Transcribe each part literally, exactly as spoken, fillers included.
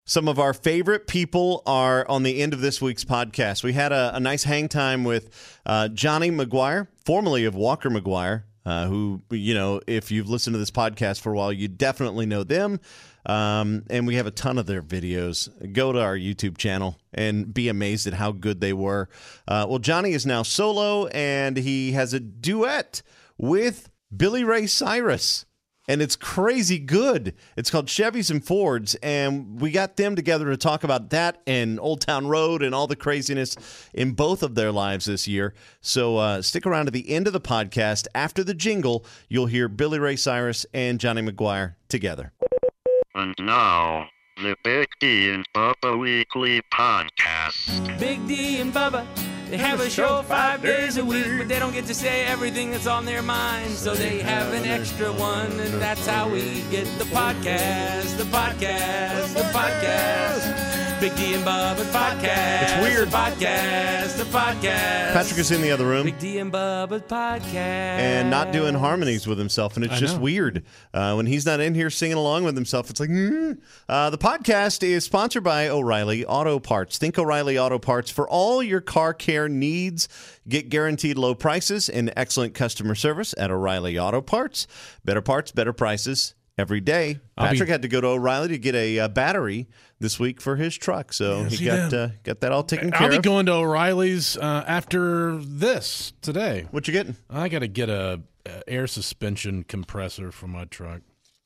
Some of our favorite people are on the end of this week's podcast. We had a, a nice hang time with uh, Johnny McGuire, formerly of Walker McGuire, uh, who, you know, if you've listened to this podcast for a while, you definitely know them. Um, and we have a ton of their videos. Go to our YouTube channel and be amazed at how good they were. Uh, well, Johnny is now solo, and he has a duet with Billy Ray Cyrus. And it's crazy good. It's called Chevys and Fords, and we got them together to talk about that and Old Town Road and all the craziness in both of their lives this year. So uh, stick around to the end of the podcast. After the jingle, you'll hear Billy Ray Cyrus and Johnny McGuire together. And now, the Big D and Bubba Weekly Podcast. Big D and Bubba, they have a show five days a week, but they don't get to say everything that's on their mind, so they have an extra one, and that's how we get the podcast, the podcast, the podcast. Big D and Bubba podcast. It's weird. The podcast, the podcast. Patrick is in the other room. Big D and Bubba podcast. And not doing harmonies with himself, and it's I just know. weird. Uh, when he's not in here singing along with himself, it's like, mm. uh, the podcast is sponsored by O'Reilly Auto Parts. Think O'Reilly Auto Parts for all your car care needs. Get guaranteed low prices and excellent customer service at O'Reilly Auto Parts. Better parts, better prices every day. I'll Patrick be- had to go to O'Reilly to get a uh, battery this week for his truck, so Yes, he he got did. uh, got that all taken care I'll be of. going to O'Reilly's uh, after this today. What you getting? I got to get a, a air suspension compressor for my truck.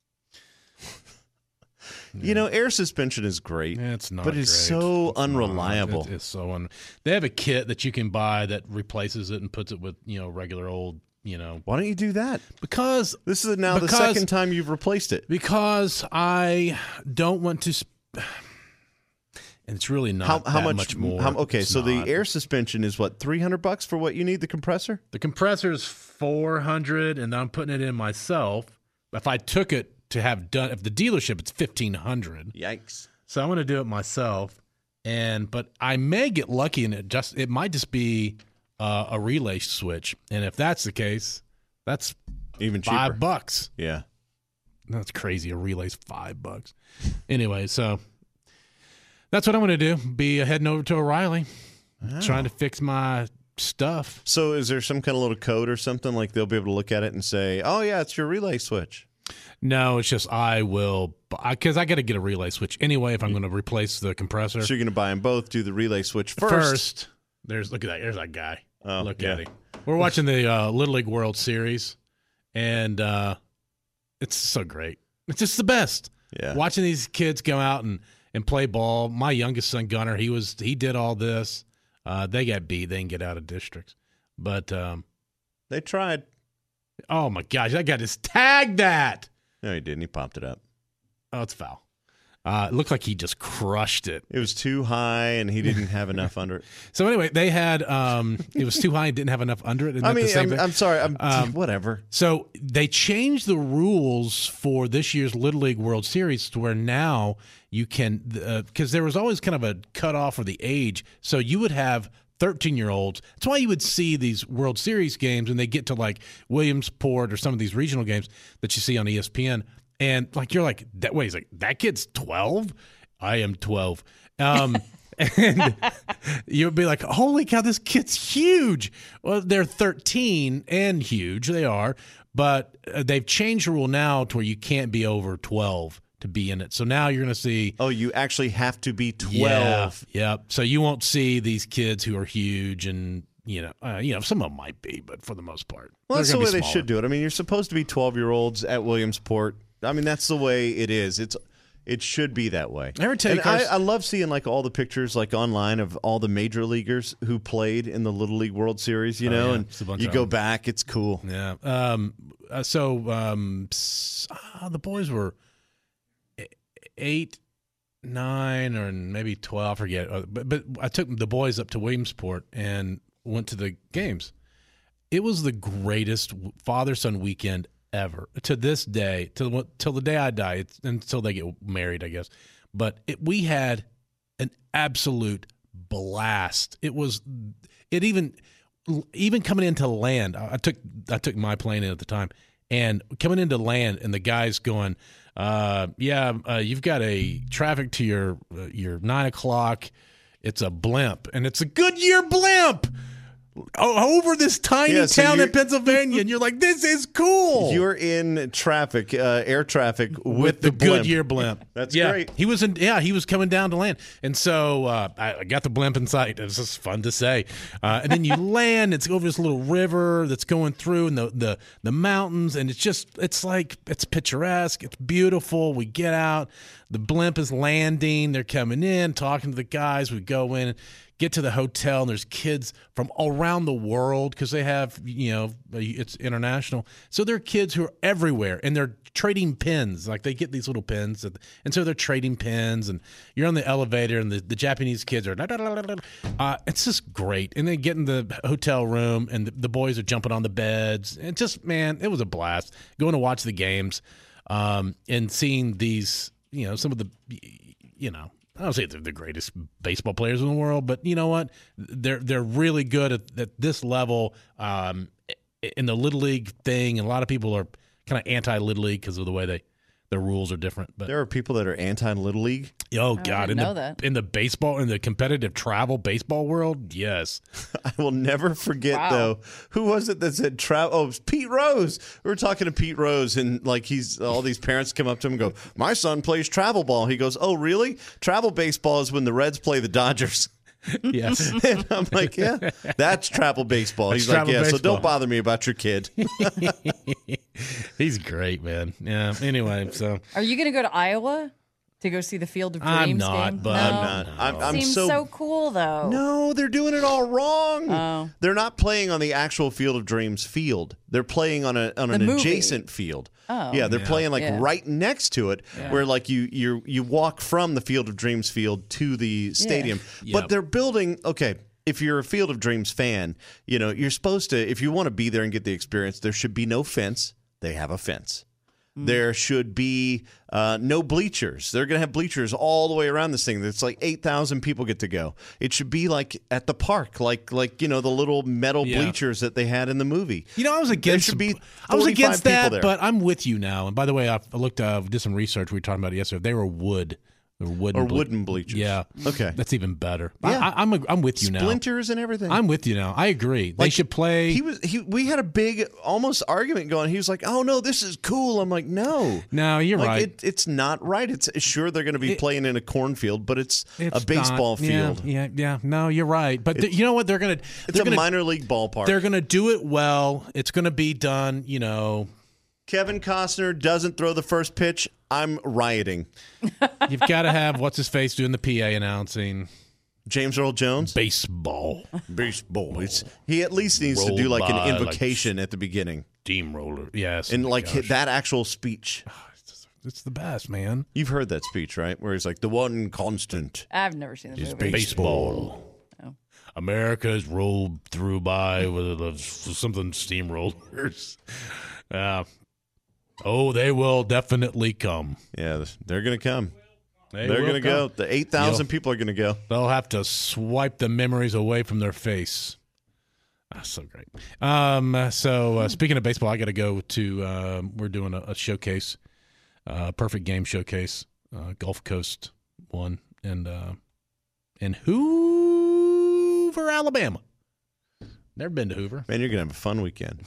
You know, air suspension is great, It's not, but it's great. so It's not. unreliable. It- it's so un. They have a kit that you can buy that replaces it and puts it with you know regular old you know Why don't you do that? because because This is now the Because- second time you've replaced it. because I don't want to. Sp- and it's really not How, how that much, much more. how- okay, It's so the not. air suspension is what, three hundred bucks for what you need, the compressor? The compressor is four hundred, and I'm putting it in myself. If I took it to have done, if the dealership, it's fifteen hundred. Yikes. So I'm going to do it myself, and but I may get lucky, and it just it might just be uh, a relay switch, and if that's the case, that's Even cheaper. five bucks. Yeah. That's crazy. A relay's five bucks. Anyway, so that's what I'm going to do. Be heading over to O'Reilly, trying to fix my stuff. So is there some kind of little code or something, like they'll be able to look at it and say, oh, yeah, it's your relay switch? No, it's just I will, because I got to get a relay switch anyway if I'm going to replace the compressor. So you're going to buy them both, do the relay switch first. First, there's look at that. There's that guy. Oh, look yeah. at him. We're watching the uh, Little League World Series, and uh, it's so great. It's just the best. Yeah. Watching these kids go out and, and play ball. My youngest son Gunner, he was he did all this. Uh, they got beat. They didn't get out of districts, but um, They tried. oh my gosh, that guy just tagged that. No, he didn't. He popped it up. Oh, it's foul. Uh, it looked like he just crushed it. It was too high, and he didn't have enough under it. So anyway, they had um, it was too high and didn't have enough under it. Isn't I that the mean, same I'm, thing? I'm sorry. I'm Um, whatever. So they changed the rules for this year's Little League World Series to where now you can, because there was always kind of a cutoff for the age. So you would have thirteen-year-olds. That's why you would see these World Series games when they get to like Williamsport or some of these regional games that you see on E S P N. And like you're like, that way, he's like, that kid's twelve? I am twelve. Um, and you would be like, holy cow, this kid's huge. Well, they're thirteen and huge. They are. But uh, they've changed the rule now to where you can't be over twelve to be in it. So now you're going to see. Oh, you actually have to be twelve. Yeah, yep. So you won't see these kids who are huge and, you know, uh, you know, some of them might be, but for the most part. Well, that's they're the gonna way be they smaller. should do it. I mean, you're supposed to be twelve-year-olds at Williamsport. I mean, that's the way it is. It's it should be that way. Ever take And I, our- I love seeing like all the pictures like online of all the major leaguers who played in the Little League World Series. You Oh, know, yeah. and It's a bunch you of go them. back. It's cool. Yeah. Um, uh, so um, s- uh, the boys were e- eight, nine, or maybe twelve. I forget. Uh, But but I took the boys up to Williamsport and went to the games. It was the greatest father son weekend ever. To this day, till till the day I die, it's, until they get married, I guess. But it, we had an absolute blast. It was it even. Even coming into land, I took I took my plane in at the time, and coming into land, and the guys going, Uh, yeah, uh, you've got a traffic to your uh, your nine o'clock. It's a blimp, and it's a Goodyear blimp. Oh, over this tiny Yeah, so town you're- in Pennsylvania, and you're like, this is cool. You're in traffic, uh, air traffic with, with the, blimp. Goodyear blimp. That's yeah, great. He was in. Yeah, he was coming down to land, and so uh, I, I got the blimp in sight. It was just fun to say. Uh, and then you land. It's over this little river that's going through, and the the the mountains, and it's just it's like it's picturesque. It's beautiful. We get out. The blimp is landing. They're coming in, talking to the guys. We go in. Get to the hotel, and there's kids from around the world because they have, you know, it's international. So there are kids who are everywhere, and they're trading pins. Like they get these little pins, and so they're trading pins. And you're on the elevator, and the, the Japanese kids are. Uh, it's just great. And they get in the hotel room, and the, the boys are jumping on the beds. And just man, it was a blast going to watch the games, um, and seeing these, you know, some of the, you know. I don't say they're the greatest baseball players in the world, but you know what? They're they're really good at, at this level um, in the Little League thing. And a lot of people are kind of anti-Little League because of the way they their rules are different. But There are people that are anti-Little League. oh I god, in didn't the know that. in the baseball in the competitive travel baseball world, yes. I will never forget, Wow. though. Who was it that said travel? Oh, it was Pete Rose. We were talking to Pete Rose, and like he's all these parents come up to him and go, "My son plays travel ball." He goes, "Oh, really? Travel baseball is when the Reds play the Dodgers." Yes. And I'm like, "Yeah, that's travel baseball." That's He's like, travel "Yeah, so baseball. don't bother me about your kid." He's great, man. Yeah. Anyway, so Are you going to go to Iowa to go see the Field of Dreams I'm not, game? but- no? I'm not. I'm, I'm Seems so, so, cool, though. No, they're doing it all wrong. Oh. They're not playing on the actual Field of Dreams field. They're playing on a on an The movie. adjacent field. Oh. Yeah, they're Yeah. playing like Yeah. right next to it, where like you you you walk from the Field of Dreams field to the stadium. Yep. But they're building. Okay, if you're a Field of Dreams fan, you know you're supposed to. If you want to be there and get the experience, there should be no fence. They have a fence. There should be uh, no bleachers. They're going to have bleachers all the way around this thing. It's like eight thousand people get to go. It should be like at the park, like like you know the little metal Yeah. bleachers that they had in the movie. You know, I was against. should be I was forty-five against people that, there. but I'm with you now. And by the way, I I looked, uh, did some research. We were talking about it yesterday. They were wood, they were wooden, Or ble- wooden bleachers. Yeah, Okay. that's even better. Yeah. I, I, I'm a, I'm with you now. Splinters and everything. I'm with you now. I agree. They Like, should play. He was he. We had a big almost argument going. He was like, "Oh no, this is cool." I'm like, "No, no, you're like right. it, it's not right. It's sure they're going to be It- playing in a cornfield, but it's, It's a baseball not- yeah, field. Yeah, yeah, No, you're right. But th- you know what? They're gonna. It's they're a gonna, minor league ballpark." They're gonna do it well. It's gonna be done. You know, Kevin Costner doesn't throw the first pitch. I'm rioting. you've got to have what's his face doing the P A announcing James Earl Jones, baseball baseball. It's, he at least needs to Roll do like by an like invocation at the beginner. steamroller. Yes, and oh my like gosh. that actual speech. It's the best, man. You've heard that speech, right? Where he's like, "The one constant I've never seen the Is movie. baseball. Oh. America is rolled through by with a, something steamrollers. Uh, oh, they will definitely come. Yeah, they're gonna come. They They're will gonna go. come. The eight thousand You'll- people are gonna go. They'll have to swipe the memories away from their face. Ah, so great. Um, so uh, speaking of baseball, I got to go to. Um, we're doing a, a showcase, uh, perfect game showcase, uh, Gulf Coast one, and uh, in Hoover, Alabama. Never been to Hoover. Man, you're gonna have a fun weekend.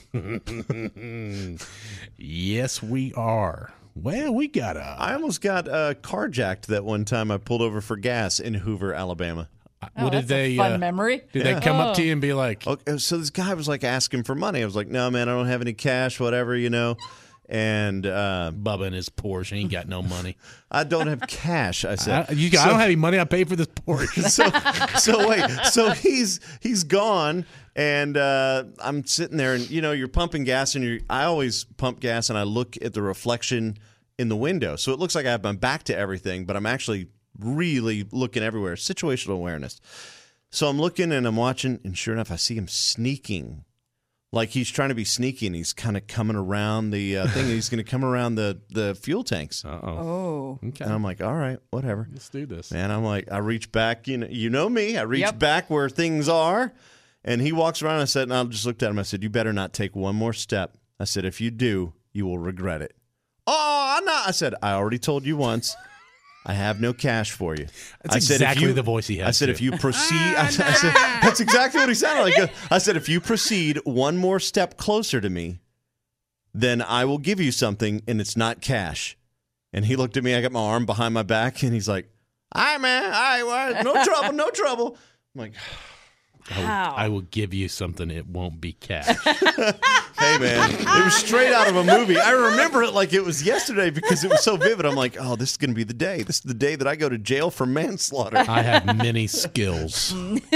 Yes, we are. Well, we got a. I almost got uh, carjacked that one time. I pulled over for gas in Hoover, Alabama. Oh, what that's did they? a fun uh, memory. did they come up to Oh. you and be like, Okay, so this guy was like asking for money. I was like, "No, man, I don't have any cash, whatever, you know." And uh, Bubba and his Porsche? He ain't got no money. I don't have cash. I said, I, you, I So- don't have any money. I paid for this Porsche. so so wait so he's he's gone and uh I'm sitting there and you know you're pumping gas and you I always pump gas and I look at the reflection in the window so it looks like I have my back to everything but I'm actually really looking everywhere. Situational awareness. So I'm looking and I'm watching and sure enough I see him sneaking like he's trying to be sneaky and he's kind of coming around the uh, thing and he's going to come around the the fuel tanks. Uh-oh. Oh. Okay. And I'm like, all right, whatever. Let's do this. Man, I'm like, I reach back, you know, you know me. I reach Yep. back where things are, and he walks around. And I said, and I just looked at him. I said, "You better not take one more step." I said, "If you do, you will regret it." Oh, no, no. I said, I already told you once. I have no cash for you. That's I said, exactly if you, the voice he has. I said, too. if you proceed, I said, I said, that's exactly what he sounded like. I said, if you proceed one more step closer to me, then I will give you something, and it's not cash. And he looked at me. I got my arm behind my back, and he's like, all right, man. All right, all right. No trouble, no trouble. I'm like, I will, How? I will give you something. It won't be cash. hey, man, it was straight out of a movie. I remember it like it was yesterday because it was so vivid. I'm like, oh, this is going to be the day. This is the day that I go to jail for manslaughter. I have many skills.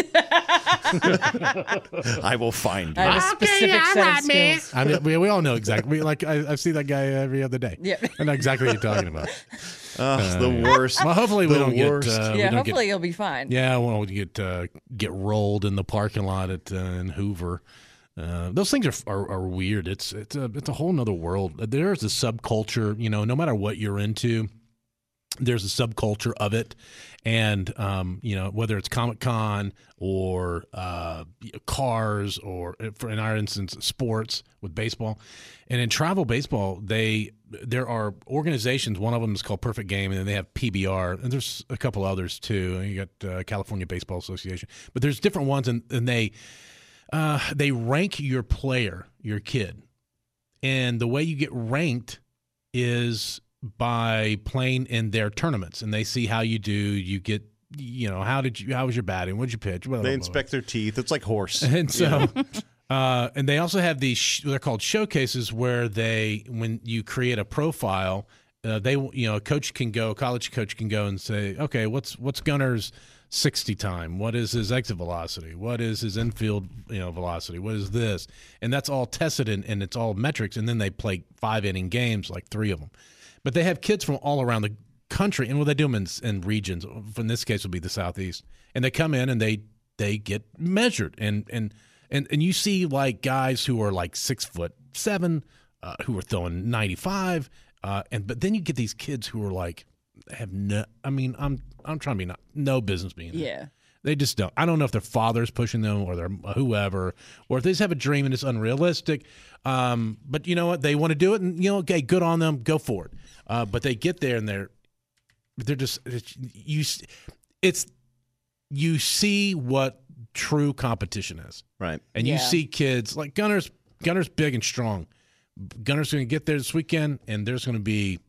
I will find I you. have a specific set of skills. I mean, we, we all know exactly. We, like I, I see that guy every other day. Yeah. I know exactly what you're talking about. Oh, the worst. Well, hopefully we The don't worst. get. Uh, we Yeah, don't hopefully get, you'll be fine. Yeah, we won't get uh, get rolled in the parking lot at uh, in Hoover. Uh, those things are, are are weird. It's it's a it's a whole nother world. There's a subculture. You know, no matter what you're into, there's a subculture of it, and um, you know, whether it's Comic-Con or uh, cars or, for in our instance, sports with baseball, and in travel baseball, they there are organizations. One of them is called Perfect Game, and then they have P B R, and there's a couple others too. You got uh, California Baseball Association, but there's different ones, and, and they uh, they rank your player, your kid, and the way you get ranked is by playing in their tournaments, and they see how you do. You get, you know, how did you, how was your batting? What did you pitch? Blah, blah, They blah, inspect their teeth. It's like horse. and so, uh, and they also have these. Sh- they're called showcases, where they, when you create a profile, uh, they, you know, a coach can go, a college coach can go and say, okay, what's what's Gunner's sixty time? What is his exit velocity? What is his infield, you know, velocity? What is this? And that's all tested, and, and it's all metrics. And then they play five inning games, like three of them. But they have kids from all around the country, and well, they do them in, in regions. In this case, would be the Southeast, and they come in and they they get measured, and and and and you see like guys who are like six foot seven, uh, who are throwing ninety five, uh, and but then you get these kids who are like have no. I mean, I'm I'm trying to be not no business being there. Yeah. They just don't. I don't know if their father's pushing them or their whoever, or if they just have a dream and it's unrealistic. Um, but you know what? They want to do it, and you know, okay, good on them. Go for it. Uh, but they get there and they're they're just it's, you. It's you see what true competition is, Right. and you Yeah. see kids like Gunner's. Gunner's big and strong. Gunner's going to get there this weekend, and there's going to be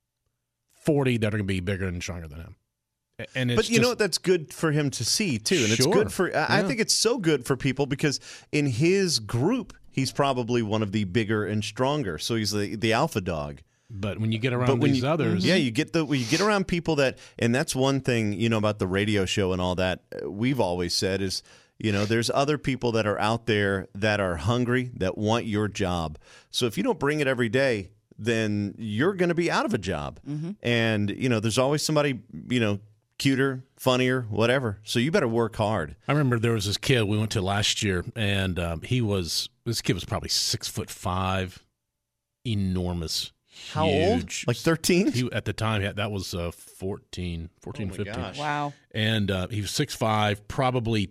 forty that are going to be bigger and stronger than him. And it's But you just, know what? That's good for him to see too, and it's Sure. good for. I I Yeah. think it's so good for people because in his group, he's probably one of the bigger and stronger. So he's the the alpha dog. But when you get around But when these you, others, yeah, you get the when you get around people that, and that's one thing you know about the radio show and all that. uh, We've always said is, you know, there's other people that are out there that are hungry that want your job. So if you don't bring it every day, then you're going to be out of a job. And you know, there's always somebody, you know, cuter, funnier, whatever. So you better work hard. I remember there was this kid we went to last year, and um, he was this kid was probably six foot five, enormous, How huge. old? Like thirteen? He, at the time, yeah, that was uh, fourteen, fourteen, Oh my fifteen. gosh. Wow. And uh, he was six five, probably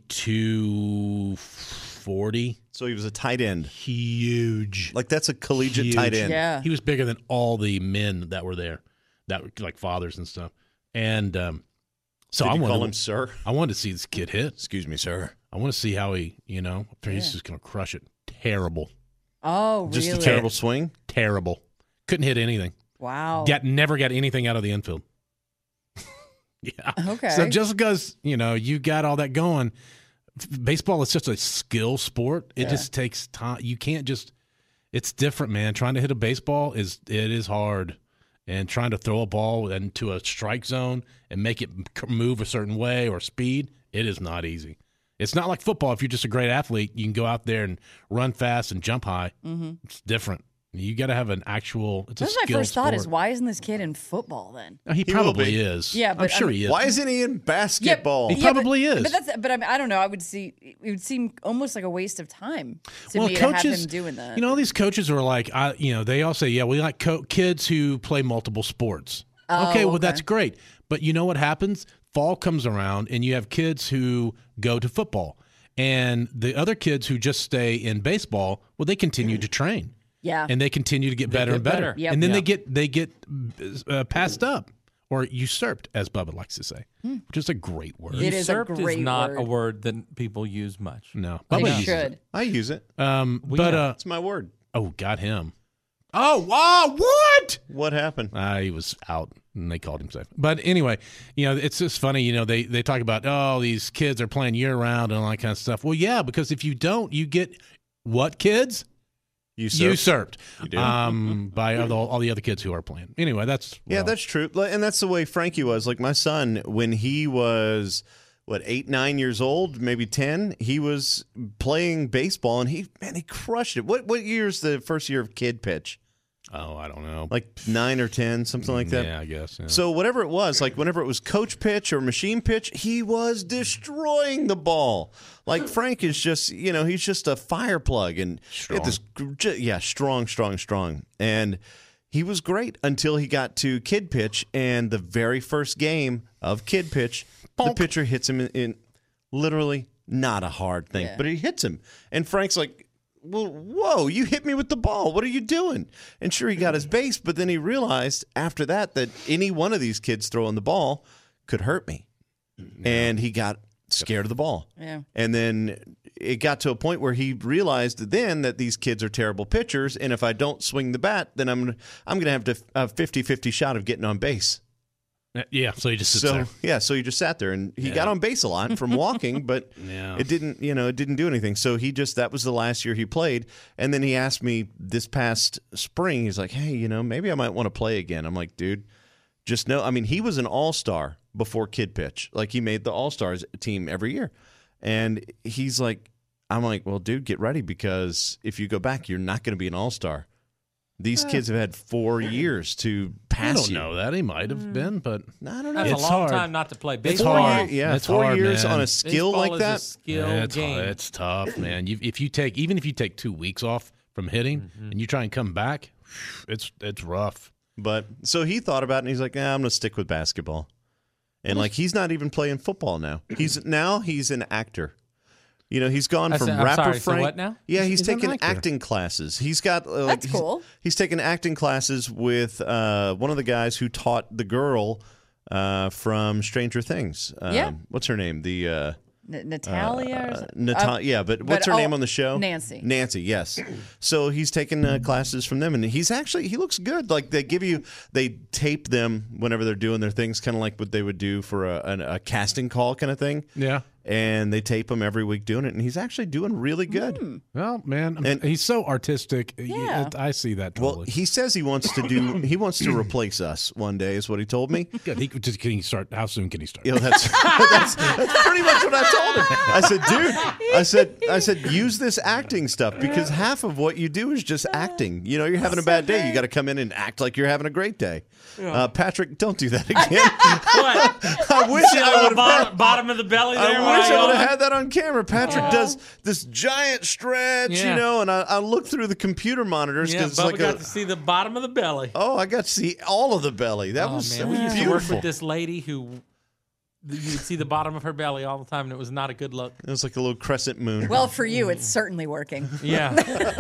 two forty. So he was a tight end. Huge. Like that's a collegiate Huge. tight end. Yeah. He was bigger than all the men that were there, that were like fathers and stuff. And um, so Did I you wanted, call him sir? I wanted to see this kid hit. Excuse me, sir. I want to see how he, you know, he's Yeah. just going to crush it. Terrible. Oh, really? Just a terrible swing. Terrible. Couldn't hit anything. Wow. Got never got anything out of the infield. yeah. Okay. So just because, you know, you got all that going, f- baseball is such a skill sport. It Yeah. just takes time. You can't just it's different, man. Trying to hit a baseball is it is hard. And trying to throw a ball into a strike zone and make it c- move a certain way or speed, it is not easy. It's not like football. If you're just a great athlete, you can go out there and run fast and jump high. Mm-hmm. It's different. You got to have an actual. It's That's a my skill first thought sport. is why isn't this kid in football then? Oh, he, He will probably be. is. Yeah, I'm but, sure I he mean- is. Why isn't he in basketball? He probably but, is. But that's but I mean I don't know. I would see it would seem almost like a waste of time to well, me coaches, to have him doing that. you know, all these coaches are like, I, you know, they all say, yeah, we like co- kids who play multiple sports. Oh, okay, well, okay. that's great. But you know what happens? Fall comes around, and you have kids who go to football. And the other kids who just stay in baseball, well, they continue to train. Yeah. and they continue to get better get and better, better. Yep. and then Yeah. they get they get uh, passed up or usurped, as Bubba likes to say, which is a great word. It is a Usurped great is not word. a word that people use much. No, They Bubba uses should. it. I use it. Um, Well, but yeah. uh, It's my word. oh, got him. Oh, wow, what? What happened? Uh, he was out, and they called him safe. But anyway, you know, it's just funny. You know, they they talk about, oh, these kids are playing year round and all that kind of stuff. Well, yeah, because if you don't, you get what kids Usurped. usurped You do. um, by all, the- all the other kids who are playing. Anyway, that's Yeah, well, that's true. Like, and that's the way Frankie was. Like my son, when he was what eight, nine years old, maybe ten, he was playing baseball, and he man, he crushed it. What what year's the first year of kid pitch? oh, I don't know, Like nine or ten, something like that. yeah, I guess. Yeah. So whatever it was, like whenever it was coach pitch or machine pitch, he was destroying the ball. Like Frank is just, you know, he's just a fire plug and he had this, ju- yeah, strong, strong, strong. And he was great until he got to kid pitch, and the very first game of kid pitch, the pitcher hits him in, in literally not a hard thing, Yeah. but he hits him, and Frank's like, well, whoa, you hit me with the ball. What are you doing? And sure, he got his base, but then he realized after that that any one of these kids throwing the ball could hurt me. And he got scared of the ball. Yeah. And then it got to a point where he realized then that these kids are terrible pitchers, and if I don't swing the bat, then I'm gonna, I'm going to have to- a fifty-fifty shot of getting on base. yeah, so he just sits So there. yeah, so he just sat there, and he Yeah. got on base a lot from walking, but Yeah. it didn't, you know, it didn't do anything. So he just that was the last year he played, and then he asked me this past spring. He's like, "Hey, you know, maybe I might want to play again." I'm like, "Dude, just know." I mean, he was an all-star before kid pitch. Like he made the all-stars team every year, and he's like, "I'm like, well, dude, get ready because if you go back, you're not going to be an all-star." These kids have had four years to I pass don't you. know that he might have been, but I don't know. That's It's a long hard. time not to play It's baseball. Four hard. year- yeah, It's four hard, years man. on a skill Baseball like is that. a skill it's game. it's tough, man. You, if you take even if you take two weeks off from hitting Mm-hmm. and you try and come back, it's it's rough. But so he thought about it, and he's like, nah, I'm going to stick with basketball. And like he's not even playing football now. He's now he's an actor. You know, he's gone I from said- I'm rapper sorry, so Frank. what now? Yeah, he's, He's an taking actor. acting classes. He's got uh, like, That's he's- cool. He's taking acting classes with uh, one of the guys who taught the girl uh, from Stranger Things. Um, Yeah. What's her name? The uh, N- Natalia. or Uh, something? Nata- Uh, yeah, but what's her oh, name on the show? Nancy. Nancy, yes. So he's taking uh, classes from them, and he's actually he looks good. Like they give you, they tape them whenever they're doing their things, kind of like what they would do for a, an- a casting call kind of thing. Yeah. And they tape him every week doing it, and he's actually doing really good. Hmm. Well, man, And- he's so artistic. Yeah. I see that Well, totally. he says he wants to do. He wants to replace us one day, is what he told me. Good. He, just, can he start? How soon can he start? You know, that's, that's that's pretty much what I told him. I said, dude, I said, I said, use this acting stuff because half of what you do is just acting. You know, you're having a bad day, you got to come in and act like you're having a great day. Uh, Patrick, don't do that again. What? I wish See the I little would have. bottom, bottom of the belly there? I when wish I would yawned? have had that on camera. Patrick does this giant stretch, Yeah. you know, and I, I look through the computer monitors Yeah, because Bubba it's like got a, to see the bottom of the belly. oh, I got to see all of the belly. That Oh, was man. so We used to work beautiful. with this lady who you would see the bottom of her belly all the time, and it was not a good look. It was like a little crescent moon. Well, for you, it's certainly working. Yeah.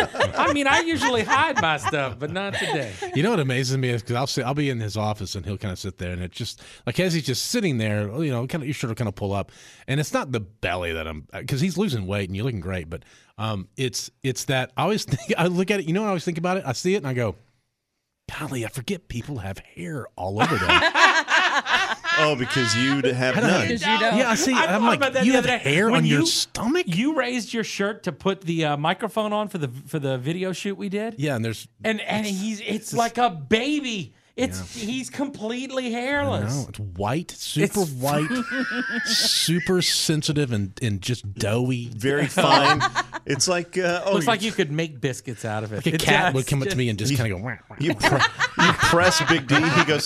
I mean, I usually hide my stuff, but not today. You know what amazes me is because I'll sit, I'll be in his office and he'll kind of sit there and it's just like as he's just sitting there, you know, kind of you sort of kind of pull up, and it's not the belly that I'm because he's losing weight and you're looking great, but um, it's it's that I always think I look at it, you know, what I always think about it, I see it and I go, golly, I forget people have hair all over them. Oh, because you'd have don't- none. Because you don't. Yeah, I see. I I'm thought like, about that you the have other day. hair When on your you- stomach. You raised your shirt to put the uh, microphone on for the for the video shoot we did, Yeah, and there's and and he's it's like a baby. It's he's completely hairless. no, it's white, super It's- white, super sensitive and and just doughy. Very fine. It's like uh, oh, Looks you, like you could make biscuits out of it. Like a It cat does. would come up to me and just kind of go. Wah, wah. you, pre- you press Big D. He goes.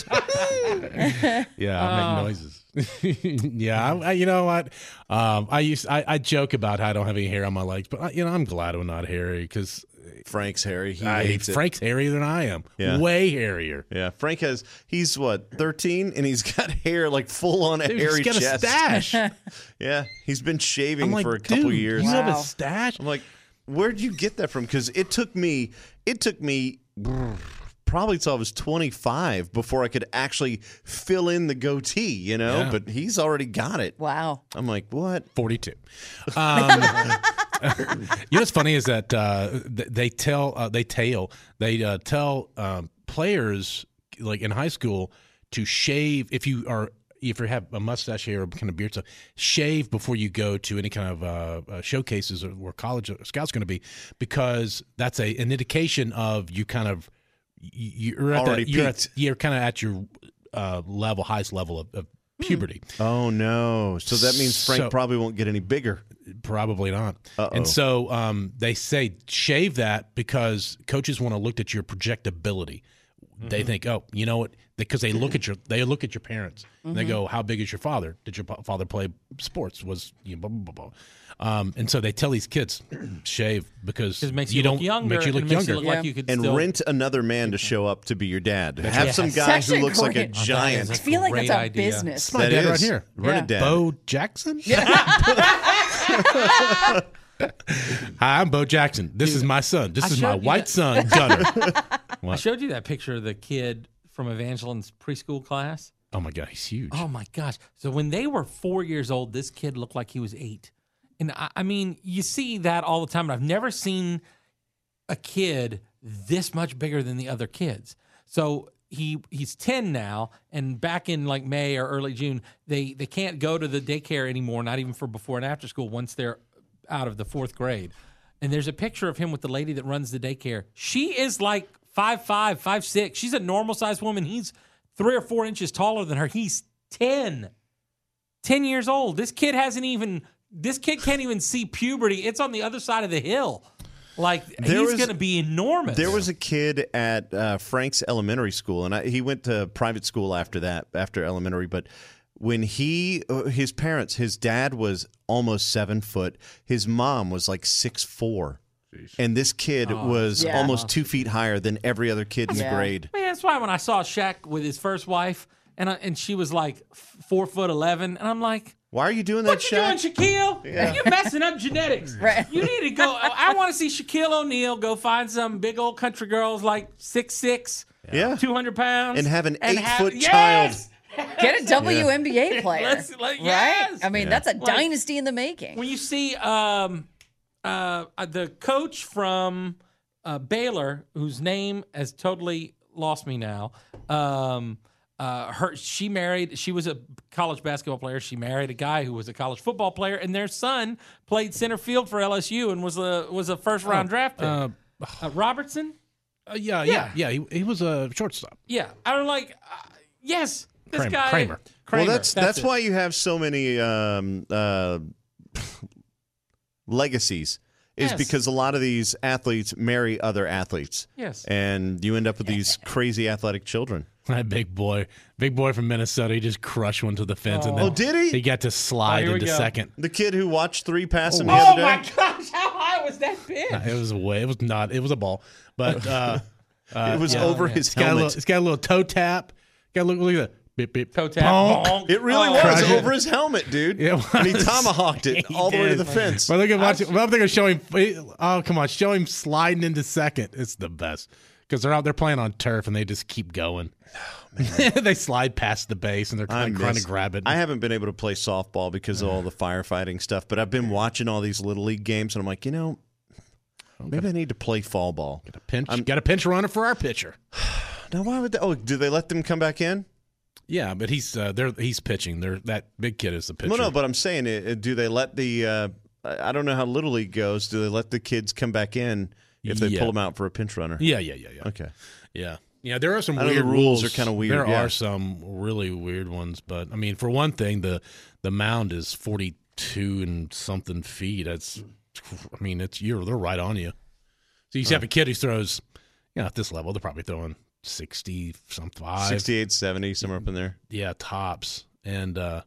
Yeah, I make noises. yeah, I, I, you know what? Um, I used I, I joke about how I don't have any hair on my legs, but I, you know I'm glad I'm not hairy because Frank's hairy. He hates it. Frank's hairier than I am. Yeah. Way hairier. Yeah, Frank has. He's what thirteen, and he's got hair like full on a Dude, hairy he's got chest. a stash. Yeah, he's been shaving I'm like, for a couple dude, years. you have a Wow. stash. I'm like, where'd you get that from? Because it took me, it took me probably till I was twenty-five before I could actually fill in the goatee, you know? Yeah. But he's already got it. Wow. I'm like, what? forty-two. Um, you know what's funny is that uh, th- they tell uh, they tell they uh, tell um, players like in high school to shave if you are if you have a mustache hair or kind of beard stuff, shave before you go to any kind of uh, uh, showcases or where college scouts going to be, because that's a an indication of you kind of you- you're at Already that, you're, at, peaked. you're kind of at your uh, level highest level of, of puberty. Oh, no. So that means Frank So- probably won't get any bigger. Probably not. Uh-oh. And so um, they say shave that because coaches want to look at your projectability. They think, oh, you know what? Because they look at your they look at your parents. And they go, how big is your father? Did your pa- father play sports? Was you know, blah, blah, blah, blah. Um, and so they tell these kids shave because Because it makes you you, don't look younger. makes you look and it makes younger. you look like Yeah. you could And still, rent another man to show up to be your dad. Have Yes. some It's guy who actually looks like a great. Oh, that giant. is I feel like great that's a idea. business. My That dad right is. here. Rent a Yeah. dad. Bo Jackson? Hi, I'm Bo Jackson. This is my son. This I is my showed you white that- son, Gunner. I showed you that picture of the kid from Evangeline's preschool class. Oh my God, he's huge. Oh my gosh! So when they were four years old, this kid looked like he was eight, and I, I mean, you see that all the time. But I've never seen a kid this much bigger than the other kids. So he he's ten now, and back in like May or early June, they they can't go to the daycare anymore, not even for before and after school once they're out of the fourth grade. And there's a picture of him with the lady that runs the daycare. She is like five five, five six. She's a normal sized woman. He's three or four inches taller than her. He's ten. ten years old. This kid hasn't even, this kid can't even see puberty. It's on the other side of the hill. Like, There he's was- going to be enormous. There was a kid at uh, Frank's elementary school, and I, he went to private school after that, after elementary. But when he, uh, his parents, his dad was almost seven foot. His mom was like six four. And this kid was Yeah. almost two feet higher than every other kid in the Yeah. grade. Man, that's why when I saw Shaq with his first wife, and I, and she was like f- four foot eleven, and I'm like, Why are you doing that, what you Shaq? doing, Shaquille? You're messing up genetics. Right. You need to go. I want to see Shaquille O'Neal go find some big old country girls like six six, Yeah. two hundred pounds, And have an have- eight-foot yes! Get a W N B A player. Let's- let- right? yes! I mean, Yeah. that's a Like- dynasty in the making. When you see um, uh, the coach from uh, Baylor, whose name has totally lost me now, um, uh, her she married. She was a college basketball player. She married a guy who was a college football player, and their son played center field for L S U and was a was a first round draft pick. Uh, Uh, Robertson. uh, yeah, yeah, yeah. He, he was a shortstop. Yeah, I don't like. Uh, yes, this Kramer, guy Kramer. Kramer. Well, that's that's, it. why you have so many um, uh, legacies. Is Yes. because a lot of these athletes marry other athletes. Yes. And you end up with these crazy athletic children. That big boy, big boy from Minnesota, he just crushed one to the fence, and then Oh, did he? He got to slide Oh, here we into go. second. The kid who watched three pass him the Oh other day. my gosh! How high was that pitch? It was a way. It was not. It was a ball, but uh, uh, it was yeah. over yeah. his It's got a little. helmet. It's got a little toe tap. Got a look. Look at that. Beep beep. Toe tap. Bonk. Bonk. It really Oh. was Crush it. over his helmet, dude. It And he was. tomahawked it He all the way to did. the fence. But look at watching. Well, I'm thinking show him. Oh come on, show him sliding into second. It's the best because they're out there playing on turf and they just keep going. They slide past the base and they're I kind of trying miss- to grab it. I haven't been able to play softball because of all the firefighting stuff, but I've been watching all these little league games, and I'm like, you know, maybe I need to play fall ball. Got a pinch. I'm- Got a pinch runner for our pitcher. Now, why would they? Oh, do they let them come back in? Yeah, but he's uh, they're he's pitching. They're that big kid is the pitcher. Well, no, but I'm saying, uh, do they let the? Uh, I I don't know how little league goes. Do they let the kids come back in if they Yeah. pull them out for a pinch runner? yeah, yeah, yeah, yeah. Okay. Yeah, yeah. There are some I know the weird rules are kinda weird, There yeah. are some really weird ones, but I mean, for one thing, the the mound is forty-two and something feet. That's, I mean, it's you're they're right on you. So you have a kid who throws, you know, at this level, they're probably throwing sixty some five, sixty-eight, seventy, somewhere up in there. yeah, tops, and uh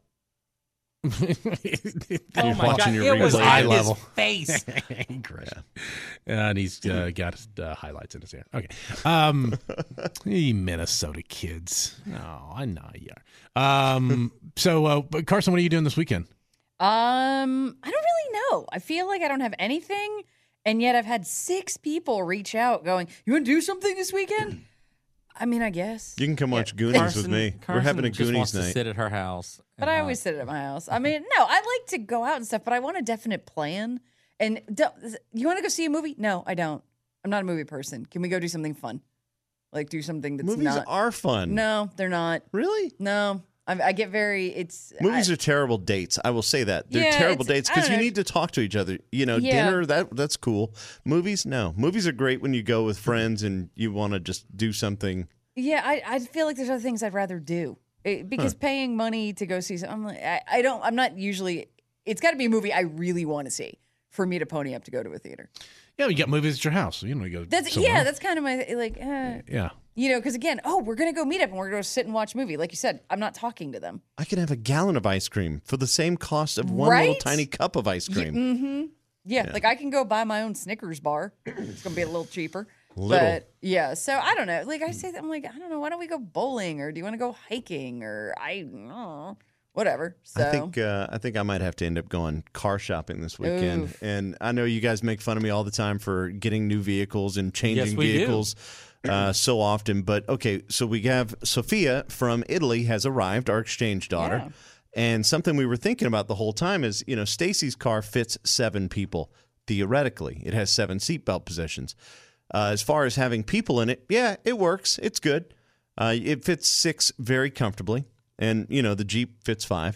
Oh my watching god! your It was replay. at Eye his level. face. and he's uh, got uh, highlights in his hair. Okay, um, you Minnesota kids. Oh, I know you are. Um, so uh, but Carson, what are you doing this weekend? Um, I don't really know. I feel like I don't have anything And yet I've had six people reach out going, you want to do something this weekend? I mean, I guess. You can come watch Goonies Carson, with me. Carson We're having a just Goonies wants night. to sit at her house. But and I not- always sit at my house. I mean, no, I like to go out and stuff, but I want a definite plan. And don't, you want to go see a movie? No, I don't. I'm not a movie person. Can we go do something fun? Like do something that's Movies not. are fun. No, they're not. Really? No, I, I get very. It's Movies I, are terrible dates. I will say that. They're Yeah, terrible it's- dates I because don't you know. need to talk to each other. You know, Yeah. dinner, that that's cool. Movies, no. Movies are great when you go with friends and you want to just do something. Yeah, I, I feel like there's other things I'd rather do It- because paying money to go see. Some, I'm like, I, I don't. I'm not usually. It's got to be a movie I really want to see for me to pony up to go to a theater. Yeah, you got movies at your house. You know, you go. That's somewhere. yeah. That's kind of my like. Uh, yeah. You know, because again, oh, we're gonna go meet up and we're gonna go sit and watch a movie. Like you said, I'm not talking to them. I can have a gallon of ice cream for the same cost of one little Right? tiny cup of ice cream. Yeah, like I can go buy my own Snickers bar. It's gonna be a little cheaper. Little. But yeah, so I don't know. Like I say, I'm like, I don't know. Why don't we go bowling or do you want to go hiking or I don't know, whatever. So I think uh, I think I might have to end up going car shopping this weekend. Oof. And I know you guys make fun of me all the time for getting new vehicles and changing Yes, we do. vehicles uh, so often. But okay, so we have Sophia from Italy has arrived, our exchange daughter. Yeah. And something we were thinking about the whole time is, you know, Stacy's car fits seven people theoretically. It has seven seatbelt positions. Uh, as far as having people in it, yeah, it works. It's good. Uh, it fits six very comfortably. And, you know, the Jeep fits five.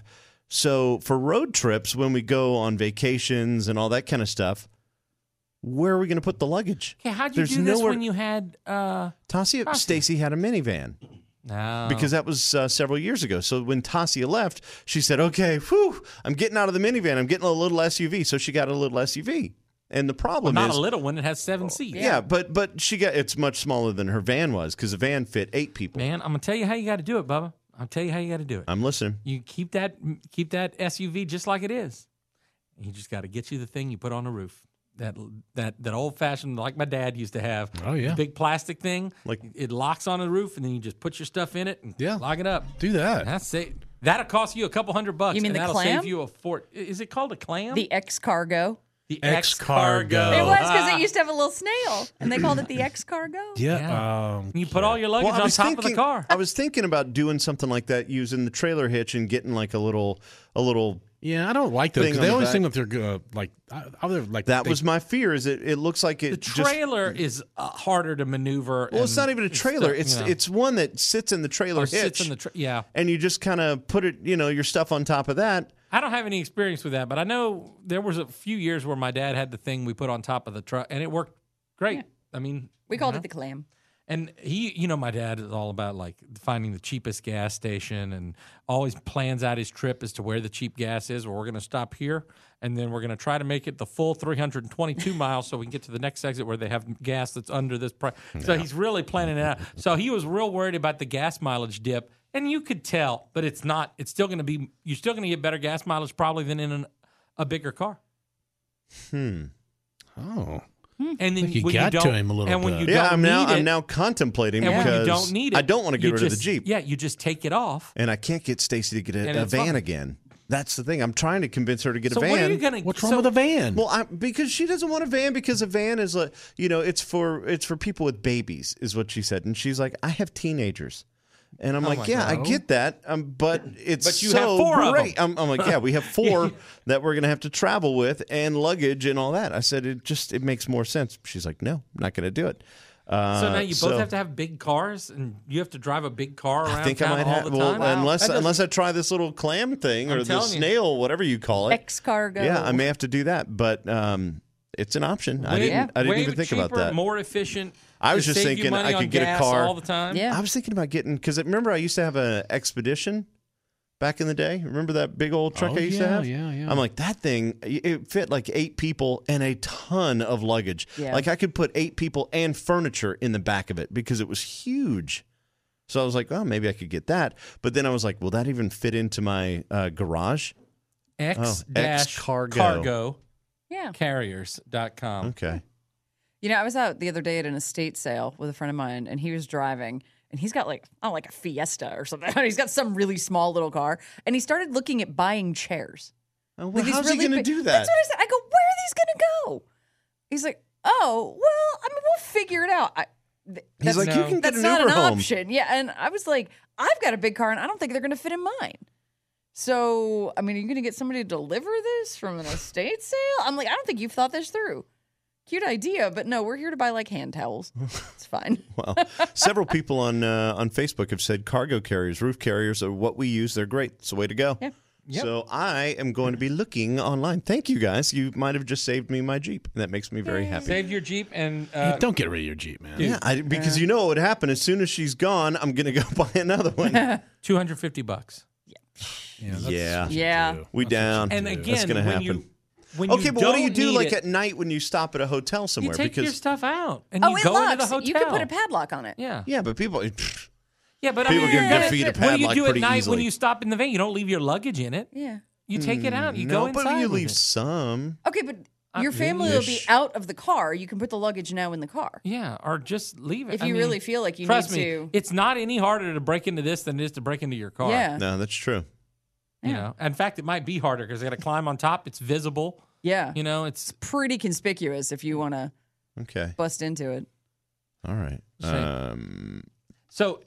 So for road trips, when we go on vacations and all that kind of stuff, where are we going to put the luggage? Okay, how'd you There's do this nowhere- when you had? Uh, Tasia, Tasia. Stacy had a minivan no, because that was uh, several years ago. So when Tasia left, she said, okay, whew, I'm getting out of the minivan. I'm getting a little S U V. So she got a little S U V. And the well, problem not is, a little one. It has seven seats. yeah, but but she got it's much smaller than her van was because the van fit eight people. Man, I'm gonna tell you how you got to do it, Bubba. I'll tell you how you got to do it. I'm listening. You keep that keep that S U V just like it is. You just got to get you the thing you put on the roof. That that that old fashioned, like my dad used to have. Oh, yeah. the big plastic thing. Like- it locks on the roof, and then you just put your stuff in it and Yeah. lock it up. Do that. That's it. That'll cost you a couple hundred bucks. You mean and the that'll clam? save you a fort. Is it called a clam? the X Cargo. the X-Cargo. It X-Cargo. was because it used to have a little snail, and they called it the X Cargo. Yeah. Yeah. Um, You put all your luggage Well, I on was top thinking, of the car. I was thinking about doing something like that, using the trailer hitch and getting like a little, a little. yeah, I don't like those Thing because on they the always back. think that they're uh, like, I, I was like That they- was my fear. Is it? It looks like it. The just, trailer is uh, harder to maneuver. well, it's and not even a it's trailer. stuff, It's you know, it's one that sits in the trailer or hitch, sits in the tra- yeah. and you just kind of put it, you know, your stuff on top of that. I don't have any experience with that, but I know there was a few years where my dad had the thing we put on top of the truck, and it worked great. I mean, We called you it the clam. And he, you know, my dad is all about like finding the cheapest gas station and always plans out his trip as to where the cheap gas is. Well, we're going to stop here and then we're going to try to make it the full three hundred twenty-two miles so we can get to the next exit where they have gas that's under this price. So he's really planning it out. So he was real worried about the gas mileage dip. And you could tell, but it's not, it's still going to be, you're still going to get better gas mileage probably than in an, a bigger car. Oh. And then think you when got you to don't, him a little and when bit. you Yeah, don't I'm now need it, I'm now contemplating and when because you don't need it, I don't want to get you rid just, of the Jeep, Yeah, you just take it off. and I can't get Stacy to get And a, a it's van fine. again. That's the thing. I'm trying to convince her to get So a van. what are you going to? What's wrong so, with a van? Well, I, because she doesn't want a van because a van is like, you know, it's for it's for people with babies, is what she said, and she's like, I have teenagers, and I'm Oh like, my yeah, I God. get that, um, but it's But you so have four of great. them. I'm, I'm like, yeah, we have four that we're gonna have to travel with and luggage and all that. I said it just it makes more sense. She's like, no, I'm not gonna do it. Uh, So now you both so have to have big cars, and you have to drive a big car around I think I town might all have. the Well, time. Wow. unless That doesn't- unless I try this little clam thing I'm or the telling you. snail, whatever you call it. X Cargo. Yeah, I may have to do that, but um, it's an option. I Way- didn't. I didn't way even think cheaper, about that. More efficient. I was to just save you thinking money I on could get a gas car all the time. Yeah. I was thinking about getting because remember I used to have an Expedition back in the day. Remember that big old truck Oh, I used yeah, to have? yeah, yeah. I'm like that thing. It fit like eight people and a ton of luggage. Yeah. Like I could put eight people and furniture in the back of it because it was huge. So I was like, oh, maybe I could get that. But then I was like, will that even fit into my uh, garage? X Oh, dash X-Cargo. cargo Yeah. carriers dot com. Okay. You know, I was out the other day at an estate sale with a friend of mine, and he was driving, and he's got like, oh, like a Fiesta or something. He's got some really small little car, and he started looking at buying chairs. Oh, well, Like these how's really he going to big- do that? That's what I said. I go, where are these going to go? He's like, oh, well, I mean, we'll figure it out. I, th- He's that's, like, you no. can get that's an not Uber an home. option. Yeah, and I was like, I've got a big car, and I don't think they're going to fit in mine. So, I mean, are you going to get somebody to deliver this from an estate sale? I'm like, I don't think you've thought this through. Cute idea, but no, we're here to buy like hand towels. It's fine. Well, several people on uh, on Facebook have said cargo carriers, roof carriers are what we use. They're great. It's the way to go. Yeah. Yep. So I am going to be looking online. Thank you, guys. You might have just saved me my Jeep. And that makes me very happy. Saved your Jeep and Hey, uh, don't get rid of your Jeep, man. Yeah, I, because you know what would happen as soon as she's gone. I'm going to go buy another one. two hundred fifty bucks. Yeah. that's Yeah. what you Yeah. do. We down. And That's again, going to when happen. you when Okay, you but what do you don't do need like it, at night when you stop at a hotel somewhere? you take because your stuff out and Oh, you it go locks. into the hotel. You can put a padlock on it. Yeah. yeah, but people Yeah, but People I mean, can yeah, defeat a what do you padlock do at pretty night easily. when you stop in the van? You don't leave your luggage in it. Yeah. You take it out. You no, go inside. but you with leave it. some. Okay, but Uh, your family will be ish. out of the car. You can put the luggage now in the car. Yeah, or just leave it. If I you mean, really feel like you trust need me, to. it's not any harder to break into this than it is to break into your car. Yeah. No, that's true. You Yeah. know, in fact, it might be harder because they got to climb on top. It's visible. Yeah. You know, it's Pretty conspicuous if you want to Okay. bust into it. All right. Shame. Um, so.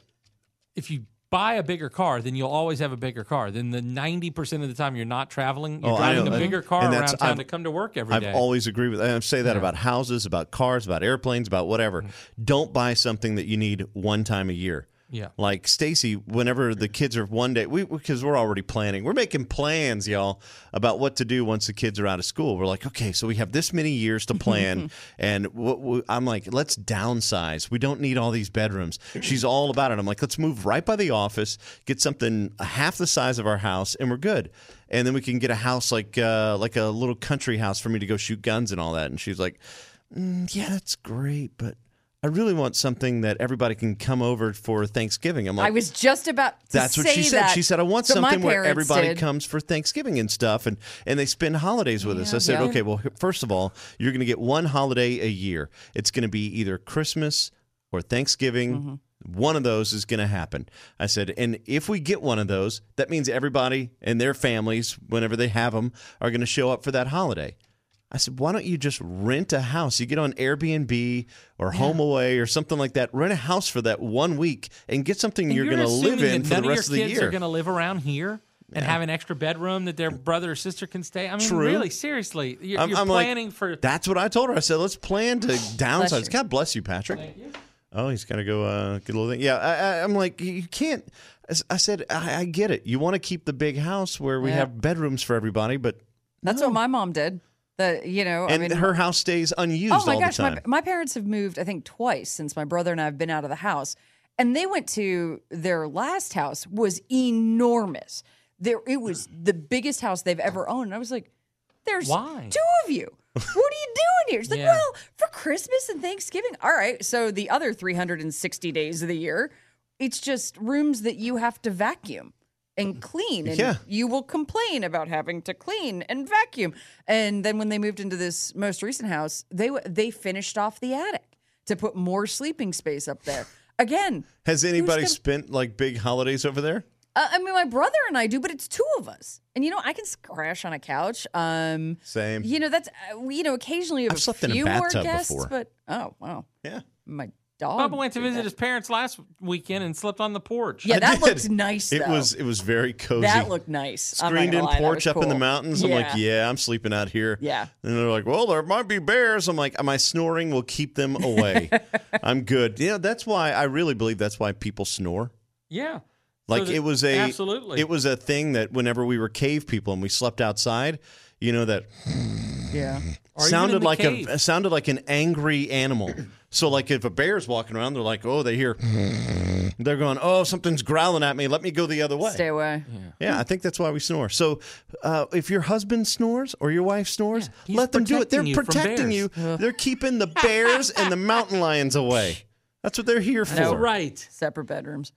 If you buy a bigger car, then you'll always have a bigger car. Then the ninety percent of the time you're not traveling, you're Oh, I driving know. a bigger car And around that's- town I've- to come to work every I've day. always agreed with. I say that Yeah. about houses, about cars, about airplanes, about whatever. Don't buy something that you need one time a year. Yeah. Like Stacy, whenever the kids are one day, we because we're already planning. We're making plans, y'all, about what to do once the kids are out of school. We're like, okay, so we have this many years to plan, and what we, I'm like, let's downsize. We don't need all these bedrooms. She's all about it. I'm like, let's move right by the office, get something half the size of our house, and we're good. And then we can get a house like uh, like a little country house for me to go shoot guns and all that. And she's like, mm, yeah, that's great, but I really want something that everybody can come over for Thanksgiving. I'm like, I was just about to that's say what she said. that. She said, I want So my something where parents everybody did. comes for Thanksgiving and stuff, and, and they spend holidays with us. I said, Yeah. okay, well, first of all, you're going to get one holiday a year. It's going to be either Christmas or Thanksgiving. Mm-hmm. One of those is going to happen. I said, and if we get one of those, that means everybody and their families, whenever they have them, are going to show up for that holiday. I said, why don't you just rent a house? You get on Airbnb or HomeAway or something like that. Rent a house for that one week and get something And you're, going to live assuming in that for none the rest of of your the kids year. are going to live around here and have an extra bedroom that their brother or sister can stay. I mean, True. really, seriously, you're, I'm, you're I'm like, planning for. That's what I told her. I said, let's plan to downsize. you. God bless you, Patrick. Oh, he's got to go uh, get a little thing. Yeah, I, I, I'm like, you can't. I said, I, I get it. You want to keep the big house where we Yeah. have bedrooms for everybody, but That's what my mom did. The you know, and I mean, her house stays unused oh my all gosh, the time. my my parents have moved I think twice since my brother and I have been out of the house, and they went to their last house was enormous. There, it was the biggest house they've ever owned. And I was like, "There's Why? two of you. What are you doing here?" She's like, Yeah. "Well, for Christmas and Thanksgiving. All right. So the other three hundred sixty days of the year, it's just rooms that you have to vacuum and clean, and Yeah. you will complain about having to clean and vacuum." And then when they moved into this most recent house, they w- they finished off the attic to put more sleeping space up there. Again, Has anybody gonna- spent like big holidays over there? uh, I mean, my brother and I do, but it's two of us, and you know, I can s- crash on a couch. Um, Same. you know, that's uh, we- you know, occasionally you have I've slept in a a few more bathtub guests, before. but oh wow, Yeah. my dog. Bubba went to did visit that. his parents last weekend and slept on the porch. Yeah, I that did. looked nice. It though. was it was very cozy. That looked nice. I'm not Screened gonna in lie, that porch was up in the cool. mountains. I'm like, Yeah. yeah, I'm sleeping out here. Yeah. And they're like, well, there might be bears. I'm like, my snoring will keep them away. I'm good. Yeah, that's why I really believe that's why people snore. Yeah. Like So that- it was a absolutely. it was a thing that whenever we were cave people and we slept outside, you know that Yeah. Or even in sounded the like cave. a sounded like an angry animal. So like if a bear's walking around, they're like, oh, they hear, they're going, oh, something's growling at me. Let me go the other way. Stay away. Yeah, I think that's why we snore. So, uh, if your husband snores or your wife snores, he's let them do it. They're protecting you from protecting you. bears. They're keeping the bears and the mountain lions away. That's what they're here for. That's right. Separate bedrooms.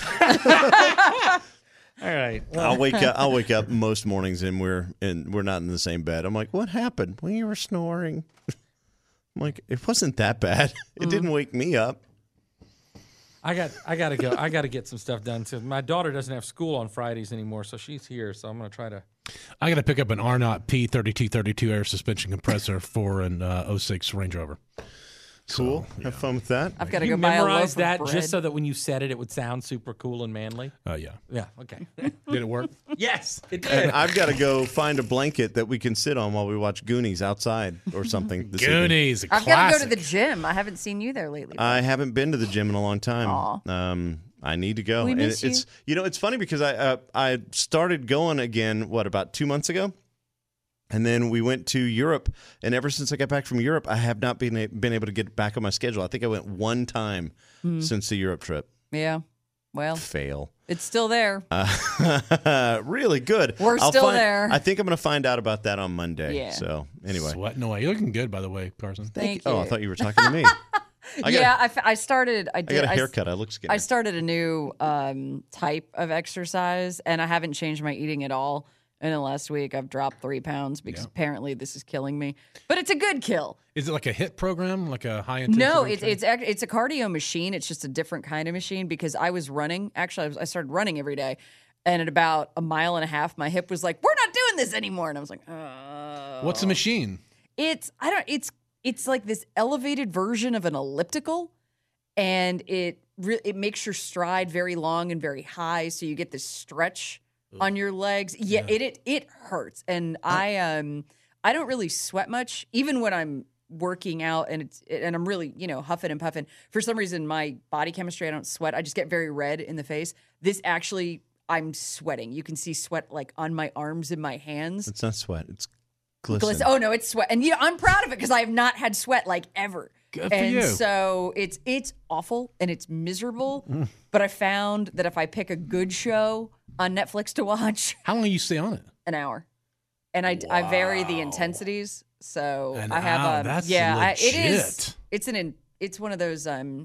All right. I'll wake up. I'll wake up most mornings and we're and we're not in the same bed. I'm like, what happened? Well, you were snoring. I'm like, it wasn't that bad. It didn't wake me up. I got I got to go. I got to get some stuff done. So my daughter doesn't have school on Fridays anymore, so she's here. So I'm going to try to I got to pick up an Arnott P thirty-two thirty-two air suspension compressor for an uh, oh six Range Rover. Cool. So, yeah. Have fun with that. I've got to You go buy a memorize loaf that of bread. just so that when you said it, it would sound super cool and manly. Oh, yeah. Yeah. Okay. Did it work? Yes, it did. And I've got to go find a blanket that we can sit on while we watch Goonies outside or something. This evening. Goonies, a I've got to classic. go to the gym. I haven't seen you there lately. I haven't been to the gym in a long time. Aw. Um, I need to go. We And miss it's you. you know it's funny because I uh, I started going again. What about two months ago? And then we went to Europe, and ever since I got back from Europe, I have not been a- been able to get back on my schedule. I think I went one time Hmm. since the Europe trip. Yeah. Well, Fail. it's still there. Uh, really good. We're I'll still find- there. I think I'm going to find out about that on Monday. Yeah. So anyway, Sweating away. You're looking good, by the way, Carson. Thank oh, you. I thought you were talking to me. I got, yeah, I, f- I started. I I did. got a I s- haircut. I look skinny. I started a new um, type of exercise, and I haven't changed my eating at all. In the last week, I've dropped three pounds because Yeah. apparently this is killing me. But it's a good kill. Is it like a HIIT program, like a high intensity? No, it's training? it's ac- it's a cardio machine. It's just a different kind of machine because I was running. Actually, I, was, I started running every day, and at about a mile and a half, my hip was like, "We're not doing this anymore," and I was like, "Oh." What's the machine? It's I don't. It's it's like this elevated version of an elliptical, and it re- it makes your stride very long and very high, so you get this stretch on your legs. Yeah, it it it hurts, and I um I don't really sweat much, even when I'm working out, and it's and I'm really you know huffing and puffing. For some reason, my body chemistry, I don't sweat. I just get very red in the face. This actually, I'm sweating. You can see sweat like on my arms and my hands. It's not sweat. It's glisten. Glisten. Oh no, it's sweat, and yeah, I'm proud of it because I have not had sweat like ever. Good for and you. so it's it's awful and it's miserable. But I found that if I pick a good show on Netflix to watch, How long do you stay on it? an hour, and I, I vary the intensities. So An I have hour, a that's yeah, I, it is. legit. It's an in, it's one of those um.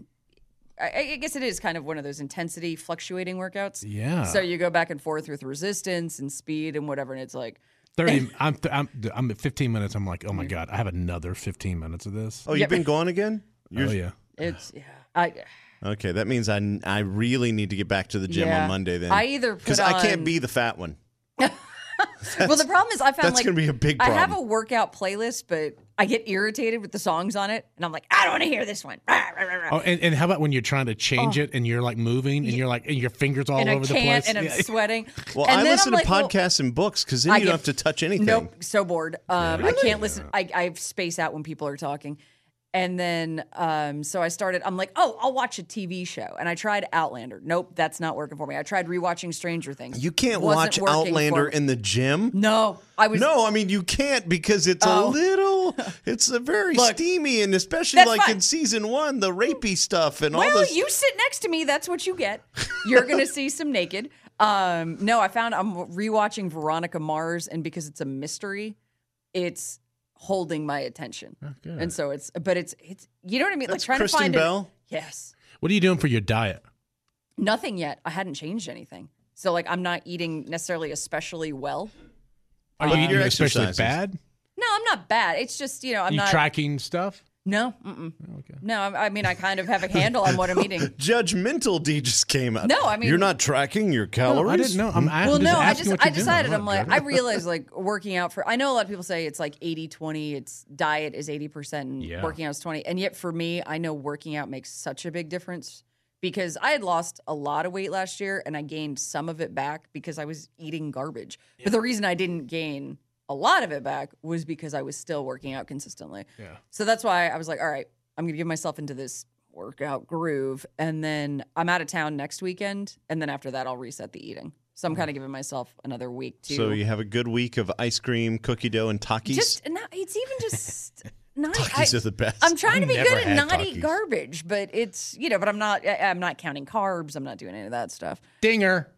I, I guess it is kind of one of those intensity fluctuating workouts. Yeah. So you go back and forth with resistance and speed and whatever, and it's like thirty. I'm, th- I'm I'm at fifteen minutes. I'm like, oh my god, I have another fifteen minutes of this. Oh, you've Yep. been going again? You're- Oh yeah. it's yeah. I Okay, that means I, I really need to get back to the gym Yeah. on Monday then. I either put because I can't on- be the fat one. well, the problem is I found That's like gonna be a big I have a problem. workout playlist, but I get irritated with the songs on it, and I'm like, I don't want to hear this one. Rah, rah, rah, rah. Oh, and, and how about when you're trying to change it and you're like moving and you're like and your fingers all and over I the can't, place? and I'm Yeah. sweating. Well, and I then listen I'm to like, well, podcasts and books because then I you don't get- have to touch anything. Nope, so bored. Um, I can't listen. I, I space out when people are talking. And then, um, so I started, I'm like, oh, I'll watch a T V show. And I tried Outlander. Nope, that's not working for me. I tried rewatching Stranger Things. You can't Wasn't watch working Outlander for me. in the gym. No, I was. No, I mean you can't because it's a Oh. little, it's a very Look, steamy, and especially that's like fine. in season one, the rapey stuff and all Well, this. you sit next to me. That's what you get. You're going to see some naked. Um, no, I found I'm rewatching Veronica Mars, and because it's a mystery, it's holding my attention. good. And so it's, but it's, it's, you know what I mean? That's like trying Kristen to find Bell? it. Yes. What are you doing for your diet? Nothing yet. I hadn't changed anything. So like I'm not eating necessarily especially well. Are you Uh, eating your especially exercises. bad? No, I'm not bad. It's just, you know, I'm you not. tracking stuff? no. Mm-mm. Okay. No, I I mean, I kind of have a handle on what I'm eating. Judgmental D just came up. No, I mean- you're not tracking your No, calories. I didn't know. I'm, I'm Well, just no, I asking just what I you're doing. decided I'm I'm not like I judging. realized like working out for I know a lot of people say it's like eighty twenty, it's diet is eighty percent and Yeah. working out is twenty. And yet for me, I know working out makes such a big difference because I had lost a lot of weight last year and I gained some of it back because I was eating garbage. But the reason I didn't gain a lot of it back was because I was still working out consistently. Yeah. So that's why I was like, all right, I'm going to give myself into this workout groove. And then I'm out of town next weekend. And then after that, I'll reset the eating. So I'm kind of giving myself another week to So you have a good week of ice cream, cookie dough, and Takis. just, not, it's even just not. Takis I, are the best. I'm trying to I've be never good at had not eat Takis. garbage, but it's, you know, but I'm not, I, I'm not counting carbs. I'm not doing any of that stuff. Dinger.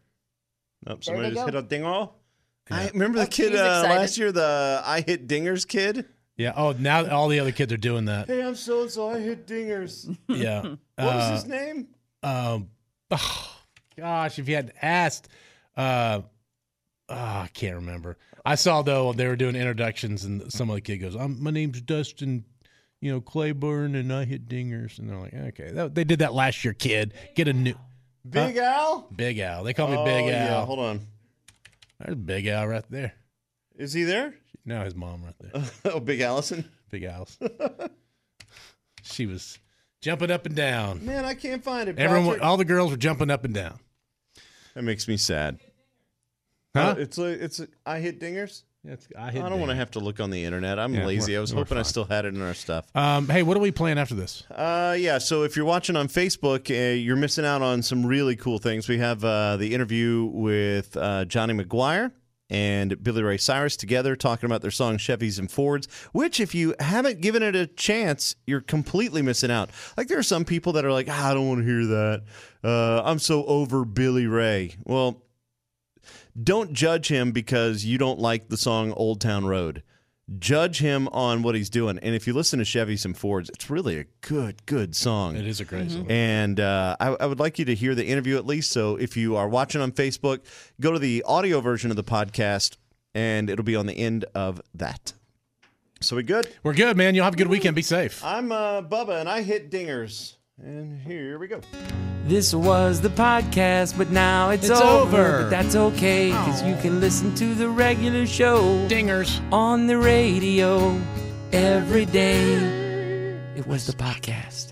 Oh, somebody they just go. hit a dingo. I remember the Oh, kid she's uh, excited. last year, the I hit dingers kid. Yeah. Oh, now all the other kids are doing that. Hey, I'm so and so. I hit dingers. Yeah. What Uh, was his name? Um, oh, gosh, if you had asked, uh, oh, I can't remember. I saw though they were doing introductions, and some of the kid goes, I'm, "My name's Dustin, you know, Claiborne, and I hit dingers." And they're like, "Okay, that, they did that last year, kid. Get a new Big Al. Big Al. They call me Oh, Big Al. yeah. Hold on. There's Big Al right there. Is he there? No, his mom right there. Oh, Big Allison? Big Alice. She was jumping up and down. Man, I can't find it. Everyone, Patrick. all the girls were jumping up and down. That makes me sad. Huh? Uh, it's like it's. I hit dingers. Yeah, it's, I, hit I don't want to ding. have to look on the internet. I'm Yeah, lazy. we're- I was we're hoping I fine. still had it in our stuff. Um, hey, what are we playing after this? Uh, yeah. So if you're watching on Facebook, uh, you're missing out on some really cool things. We have uh, the interview with uh, Johnny McGuire and Billy Ray Cyrus together talking about their song Chevys and Fords, which if you haven't given it a chance, you're completely missing out. Like there are some people that are like, ah, I don't want to hear that. Uh, I'm so over Billy Ray. Well, don't judge him because you don't like the song Old Town Road. Judge him on what he's doing. And if you listen to Chevys and Fords, it's really a good, good song. It is a great song. And uh, I, I would like you to hear the interview at least. So if you are watching on Facebook, go to the audio version of the podcast, and it'll be on the end of that. So we good? We're good, man. You'll have a good weekend. Be safe. I'm uh, Bubba, and I hit dingers. And here we go. This was the podcast, but now it's, It's over. over. But that's okay, because you can listen to the regular show Dingers. on the radio every day. It was the podcast.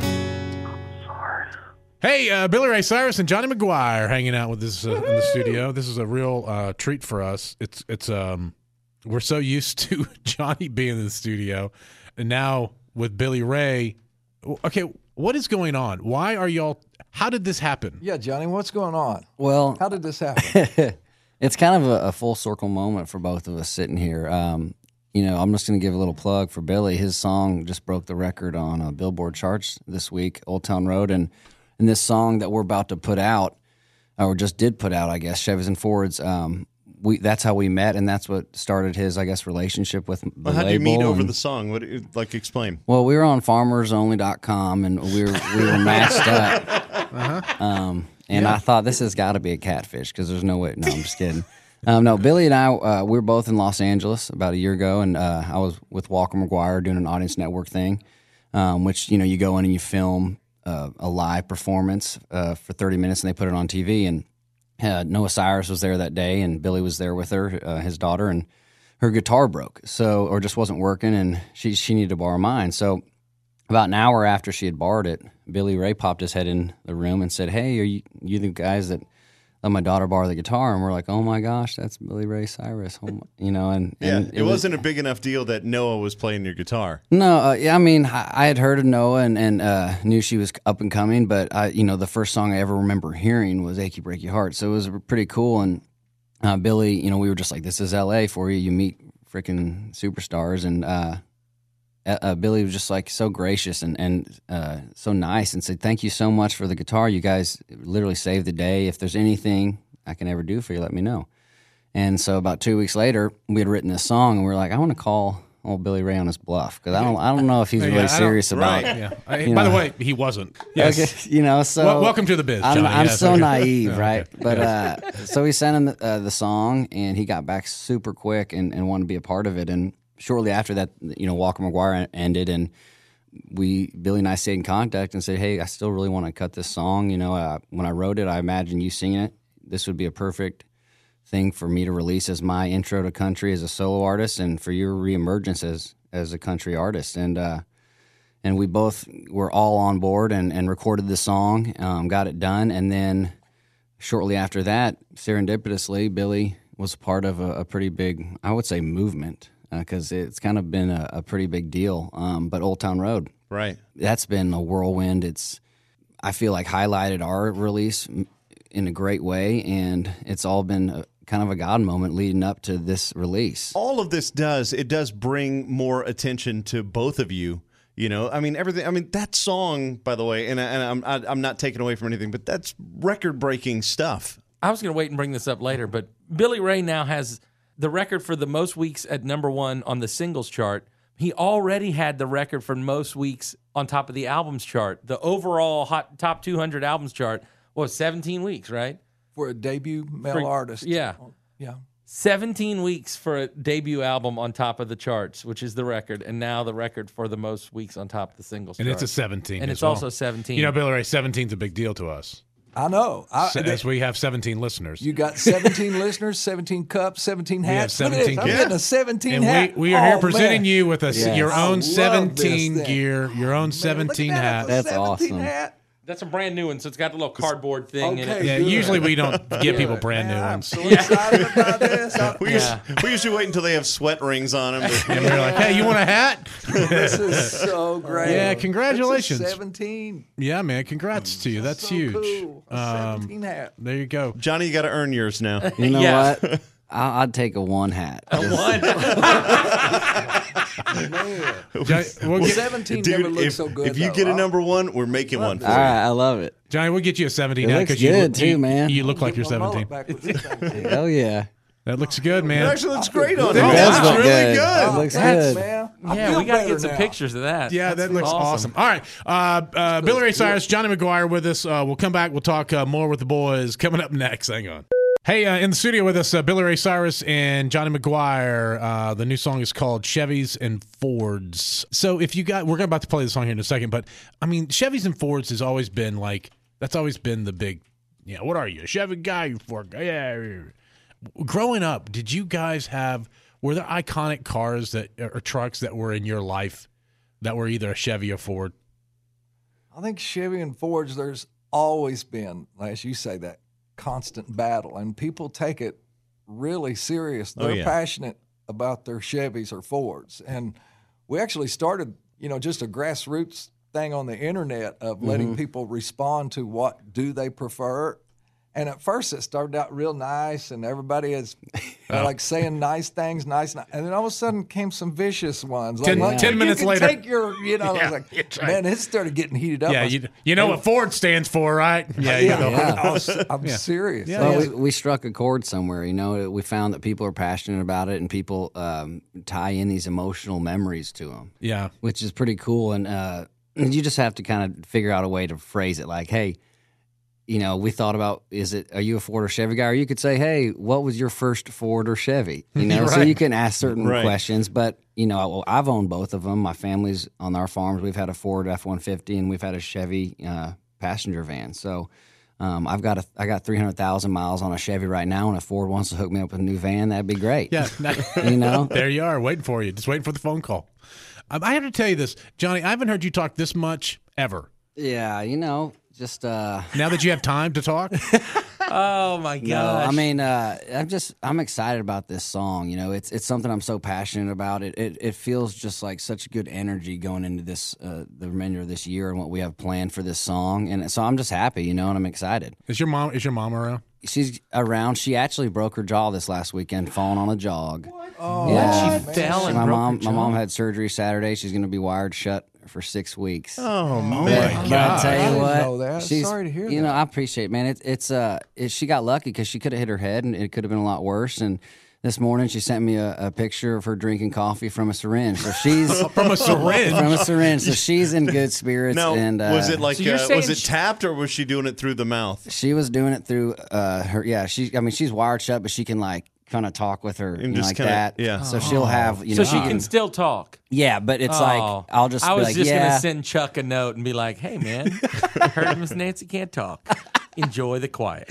Hey, uh, Billy Ray Cyrus and Johnny McGuire hanging out with us uh, in the studio. This is a real uh, treat for us. It's it's um we're so used to Johnny being in the studio, and now with Billy Ray. Okay, what is going on? Why are y'all? How did this happen? Yeah, Johnny, what's going on? Well, How did this happen? it's kind of a, a full circle moment for both of us sitting here. Um, you know, I'm just going to give a little plug for Billy. His song just broke the record on uh, Billboard charts this week, Old Town Road, and and this song that we're about to put out, or just did put out, I guess, Chevys and Fords. Um, we that's how we met, and that's what started his, I guess, relationship with the Well, how did you label. meet over and- the song? What, like, explain. Well, we were on farmers only dot com, and we were we were matched up. Uh-huh. Um, and I thought this has got to be a catfish because there's no way. No, I'm just kidding. Um, no, Billy and I, uh, we were both in Los Angeles about a year ago, and uh, I was with Walker McGuire doing an audience network thing, um, which you know you go in and you film uh, a live performance uh, for thirty minutes, and they put it on T V. And uh, Noah Cyrus was there that day, and Billy was there with her, uh, his daughter, and her guitar broke, so or just wasn't working, and she she needed to borrow mine. So about an hour after she had borrowed it, Billy Ray popped his head in the room and said, "Hey, are you you the guys that let my daughter borrow the guitar?" And we're like, "Oh my gosh, that's Billy Ray Cyrus," oh my, you know. And, Yeah, and it, wasn't a big enough deal that Noah was playing your guitar. No, uh, yeah, I mean, I, I had heard of Noah and, and uh, knew she was up and coming, but I, you know, the first song I ever remember hearing was "Achy Breaky Heart," so it was pretty cool. And uh, Billy, you know, we were just like, "This is L A for you. You meet freaking superstars," and uh, uh, Billy was just like so gracious and and uh, so nice, and said, "Thank you so much for the guitar. You guys literally saved the day. If there's anything I can ever do for you, let me know." And so about two weeks later, we had written this song, and we were like, "I want to call old Billy Ray on his bluff because I don't I don't know if he's Yeah, really I don't- serious about." right. Yeah. I, You by the know. way, he wasn't. Yes. Okay, you know, so Wel- welcome to the biz, I'm, Johnny. I'm Yes, so okay. naive, Yeah, right? okay. But uh, so we sent him the, uh, the song, and he got back super quick and, and wanted to be a part of it. And shortly after that, you know, Walker McGuire ended, and we Billy and I stayed in contact and said, "Hey, I still really want to cut this song. You know, uh, when I wrote it, I imagined you singing it. This would be a perfect thing for me to release as my intro to country as a solo artist, and for your reemergence as as a country artist." And uh, and we both were all on board and, and recorded the song, um, got it done, and then shortly after that, serendipitously, Billy was part of a, a pretty big, I would say, movement because uh, it's kind of been a, a pretty big deal. Um, but Old Town Road, Right. that's been a whirlwind. It's, I feel like, highlighted our release in a great way, and it's all been a, kind of a God moment leading up to this release. All of this does, it does bring more attention to both of you. You know, I mean, everything. I mean, that song, by the way, and, I, and I'm I, I'm not taking away from anything, but that's record-breaking stuff. I was going to wait and bring this up later, but Billy Ray now has the record for the most weeks at number one on the singles chart. He already had the record for most weeks on top of the albums chart. The overall hot top two hundred albums chart was seventeen weeks, right? For a debut male For- artist. Yeah. Yeah. seventeen weeks for a debut album on top of the charts, which is the record, and now the record for the most weeks on top of the singles And chart. it's a seventeen. And as it's well. also seventeen. You know, Billy Ray, seventeen's a big deal to us. I know. I, So, as we have seventeen listeners. you got seventeen listeners, seventeen cups, seventeen have hats. Look at seventeen this. I'm Yeah. getting a seventeen and hat. we, we are here Oh, presenting man. you with a Yes. your I own love this seventeen thing. gear, your own Man, seventeen look at hat. that. It's a That's seventeen awesome. hat. That's a brand new one, so it's got a little cardboard thing in it. Okay. Yeah, Good. usually we don't give people brand new Man, I'm ones. so excited about this. I- We, Yeah. usually, we usually wait until they have sweat rings on them. And we're like, hey, you want a hat? This is so great. Yeah, It's a congratulations. seventeen. Yeah, man, congrats to you. That's so huge. Cool. A Um, seventeen hat. there you go. Johnny, you got to earn yours now. You know Yeah. what? I, I'd take a one hat. Just- One. Man. Johnny, we'll get, seventeen Dude, never looks if, so good. if you though. get a I'll- number one, we're making one for All you. right, I love it. Johnny, we'll get you a seventeen It hat looks because you, good, look- too, you, man. you look like you're Get my mullet seventeen. back with this thing. Hell yeah. That looks good, It man. actually looks great on It him. does It's look really good. good. It looks Thanks, good. man. I Yeah, feel we got to better get some now. pictures of that. Yeah, That's that looks awesome. All right. Uh, uh, Billy Ray Cyrus, Johnny McGuire with us. Uh, we'll come back. We'll talk uh, more with the boys coming up next. Hang on. Hey, uh, in the studio with us, uh, Billy Ray Cyrus and Johnny McGuire. Uh, the new song is called Chevys and Fords. So if you got, we're about to play the song here in a second, but I mean, Chevys and Fords has always been like, that's always been the big, you know, what are you, a Chevy guy? You Ford guy? Yeah. Growing up, did you guys have, were there iconic cars that or trucks that were in your life that were either a Chevy or Ford? I think Chevy and Fords, there's always been, as you say, that constant battle, and people take it really serious. Oh, They're yeah. passionate about their Chevys or Fords, and we actually started, you know, just a grassroots thing on the internet of letting Mm-hmm. people respond to what do they prefer. And at first, it started out real nice, and everybody is uh, like saying nice things, nice, ni- and then all of a sudden came some vicious ones. Like, Ten- like, ten you minutes can later. take your, you know, I Yeah, was like, that's right. man, it started getting heated up. I Yeah, was- you, you know what Ford stands for, right? Yeah, you yeah, know. Yeah. I was, I'm serious. Yeah, I Well, was- we, we struck a chord somewhere. You know, we found that people are passionate about it, and people um, tie in these emotional memories to them, Yeah. which is pretty cool. And uh, you just have to kind of figure out a way to phrase it, like, "Hey, you know, we thought about, is it, are you a Ford or Chevy guy?" Or you could say, "Hey, what was your first Ford or Chevy?" You know, so Right. you can ask certain Right. questions. But you know, well, I've owned both of them. My family's on our farms. We've had a Ford F one fifty, and we've had a Chevy uh, passenger van. So. Um, I've got a, I got three hundred thousand miles on a Chevy right now, and if Ford wants to hook me up with a new van, that'd be great. Yeah. You know? There you are, waiting for you. Just waiting for the phone call. Um, I have to tell you this, Johnny, I haven't heard you talk this much ever. Yeah, you know, just uh, Now that you have time to talk. Oh my no, gosh! I mean, uh, I'm just I'm excited about this song. You know, it's it's something I'm so passionate about. It it, it feels just like such good energy going into this uh, the remainder of this year and what we have planned for this song. And so I'm just happy, you know, and I'm excited. Is your mom is your mom around? She's around. She actually broke her jaw this last weekend, falling on a jog. oh, Yeah. She fell and my broke mom her my mom jaw? had surgery Saturday. She's going to be wired shut for six weeks. Oh, my man. But I God. tell I you didn't what, know that. she's Sorry to hear you that. know I appreciate it, man. It, it's uh, it, she got lucky because she could have hit her head and it could have been a lot worse. And this morning she sent me a, a picture of her drinking coffee from a syringe. So she's From a syringe. from a syringe. So she's in good spirits. Now, and uh, was it like, So you're uh, was saying it she- tapped or was she doing it through the mouth? she was doing it through uh her? Yeah, she. I mean, she's wired shut, but she can like kind of talk with her you know, just like kinda- that. yeah. So she'll have you so know she can still talk. yeah, but it's Oh. like I'll just I be was like just yeah. gonna send Chuck a note and be like, "Hey, man, I heard Miss Nancy can't talk. Enjoy the quiet."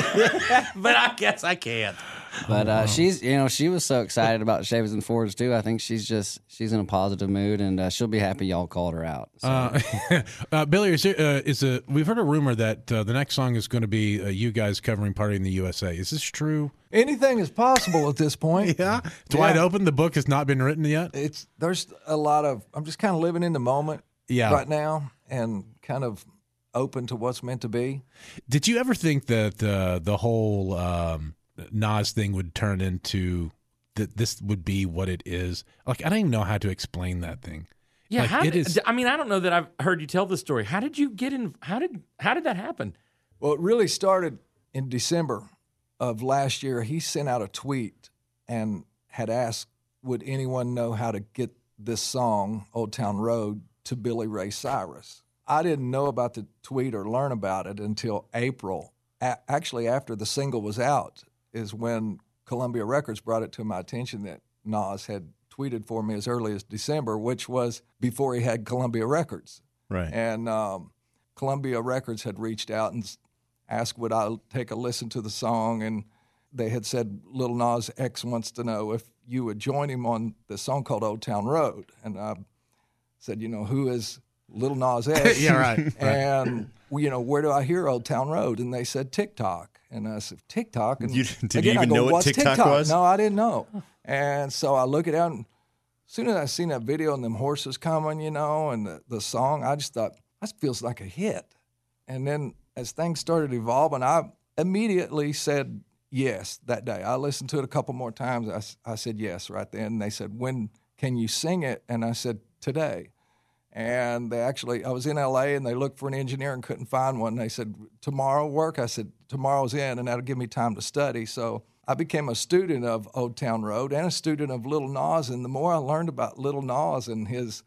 But I guess I can't. But uh, she's, you know, she was so excited about Chevys and Fords too. I think she's just, she's in a positive mood, and uh, she'll be happy y'all called her out. So. Uh, uh, Billy, is, there, uh, is a we've heard a rumor that uh, the next song is going to be uh, you guys covering "Party in the U S A." Is this true? Anything is possible at this point. Yeah, it's wide Yeah. open. The book has not been written yet. It's there's a lot of I'm just kind of living in the moment Yeah. right now and kind of open to what's meant to be. Did you ever think that uh, the whole um, Nas thing would turn into that this would be what it is? Like, I don't even know how to explain that thing. Yeah, Like, how it did, is- I mean, I don't know that I've heard you tell the story. How did you get in? How did how did that happen? Well, it really started in December of last year. He sent out a tweet and had asked, would anyone know how to get this song, Old Town Road, to Billy Ray Cyrus? I didn't know about the tweet or learn about it until April. A- actually, after the single was out is when Columbia Records brought it to my attention that Nas had tweeted for me as early as December, which was before he had Columbia Records. Right. And um, Columbia Records had reached out and asked would I take a listen to the song, and they had said Lil Nas X wants to know if you would join him on this song called Old Town Road. And I said, you know, who is Lil Nas X? Yeah, right, right. And, you know, where do I hear Old Town Road? And they said TikTok. And I said, TikTok? And You- did again, you I even go, know what "What's TikTok was?" No, I didn't know. And so I look it out, and as soon as I seen that video and them horses coming, you know, and the, the song, I just thought, that feels like a hit. And then as things started evolving, I immediately said yes that day. I listened to it a couple more times. I, s- I said yes right then. And they said, when can you sing it? And I said, today. And they actually, I was in L A and they looked for an engineer and couldn't find one. They said, tomorrow work? I said, tomorrow's in, and that'll give me time to study. So I became a student of Old Town Road and a student of Lil Nas. And the more I learned about Lil Nas and his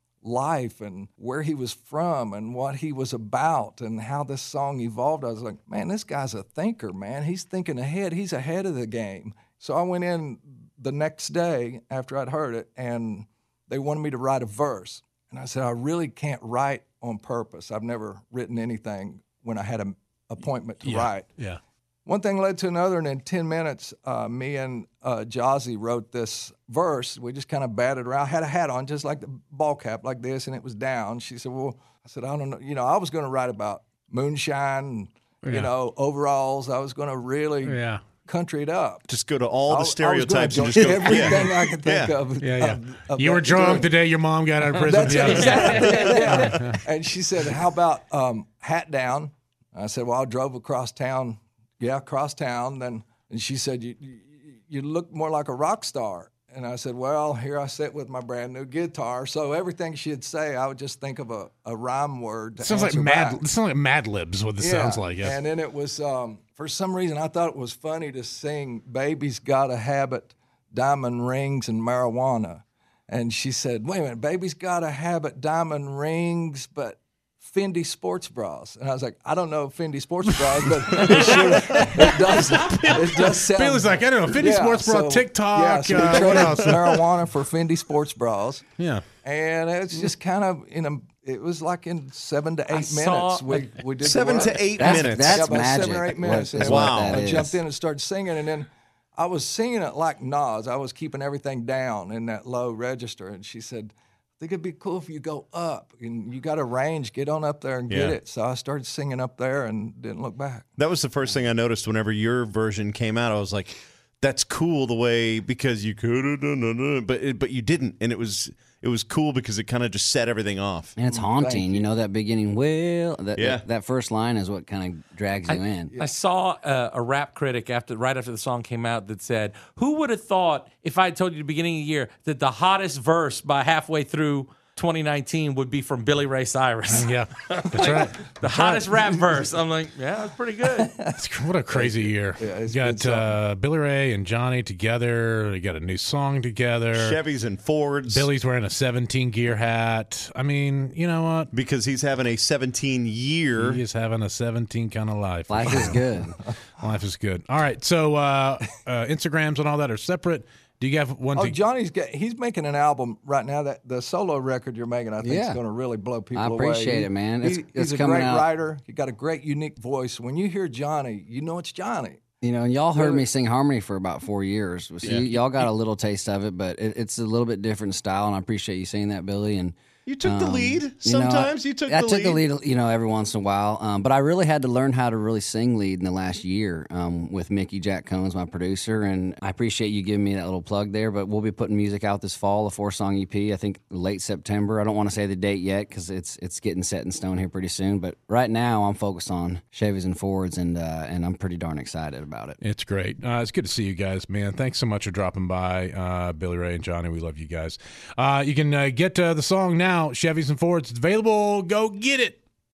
life and where he was from and what he was about and how this song evolved, I was like, man, this guy's a thinker, man. He's thinking ahead. He's ahead of the game. So I went in the next day after I'd heard it, and they wanted me to write a verse. And I said, I really can't write on purpose. I've never written anything when I had an appointment to Yeah, write. yeah. One thing led to another, and in ten minutes, uh, me and uh, Jazzy wrote this verse. We just kind of batted around. I had a hat on, just like the ball cap, like this, and it was down. She said, well, I said, I don't know. You know, I was going to write about moonshine, and, you Yeah. know, overalls. I was going to really Yeah. country it up. Just go to all I the was- I was gonna stereotypes and do just go. everything yeah. I could think Yeah. of. Yeah, yeah. of- of You that were drunk the story. day your mom got out of prison. That's Yeah. exactly it, yeah. And she said, how about um, hat down? I said, well, I drove across town. Yeah, across town. Then, and she said, you, you, you look more like a rock star. And I said, well, here I sit with my brand new guitar. So everything she'd say, I would just think of a, a rhyme word. To Sounds like answer mad. back. It sounds like Mad Libs. What this Yeah. sounds like. Yeah. And then it was, um, for some reason, I thought it was funny to sing Baby's Got a Habit, Diamond Rings, and Marijuana. And she said, wait a minute, Baby's Got a Habit, Diamond Rings, but Fendi sports bras. And I was like, I don't know Fendi sports bras, but it, sure, it does it does sound. Billy's like, I don't know, Fendi sports bra, so- TikTok, Yeah, so we uh, what traded else? marijuana for Fendi sports bras. Yeah. And it's just kind of in a, it was like in seven to eight saw minutes. We, we did the Seven work. to eight That's, minutes. that's Yeah, about magic. seven or eight what- minutes. is and what Wow. that I is. jumped in and started singing, and then I was singing it like Nas. I was keeping everything down in that low register. And she said, I think it'd be cool if you go up and you got a range, get on up there and get Yeah. it. So I started singing up there and didn't look back. That was the first thing I noticed whenever your version came out. I was like, "That's cool the way because you could, but it, but you didn't, and it was it was cool because it kind of just set everything off." And it's haunting. You. know that beginning, well, that, Yeah. that, that first line is what kind of drags you in. I saw a, a rap critic after right after the song came out that said, "Who would have thought if I had told you at the beginning of the year that the hottest verse by halfway through twenty nineteen would be from Billy Ray Cyrus, Yeah. That's right. the hottest rap verse?" I'm like, yeah, that's pretty good. It's, what a crazy year. Yeah, it's you been got uh, Billy Ray and Johnny together. You got a new song together. Chevys and Fords. Billy's wearing a seventeen gear hat. I mean, you know what? because he's having a seventeen year. He is having a seventeen kind of life. Life is good. Life is good. All right. So uh, uh, Instagrams and all that are separate. Do you have one? Oh, to, Johnny's get, he's making an album right now. That the solo record you're making, I think, Yeah. is going to really blow people I away. appreciate He- it, man. he- It's- he's it's a coming great out. writer. He got a great, unique voice. When you hear Johnny, you know it's Johnny. You know, and y'all heard me sing harmony for about four years. So you, y'all got a little taste of it, but it, it's a little bit different style, and I appreciate you saying that, Billy. And You took the Um, lead. you know, Sometimes I, you took I the took lead. the lead, you know, every once in a while. Um, but I really had to learn how to really sing lead in the last year um, with Mickey Jack Combs, my producer. And I appreciate you giving me that little plug there. But we'll be putting music out this fall, a four-song E P, I think late September. I don't want to say the date yet because it's it's getting set in stone here pretty soon. But right now I'm focused on Chevys and Fords, and, uh, and I'm pretty darn excited about it. It's great. Uh, it's good to see you guys, man. Thanks so much for dropping by, uh, Billy Ray and Johnny. We love you guys. Uh, you can uh, get uh, the song now, Chevys and Fords. It's available. Go get it.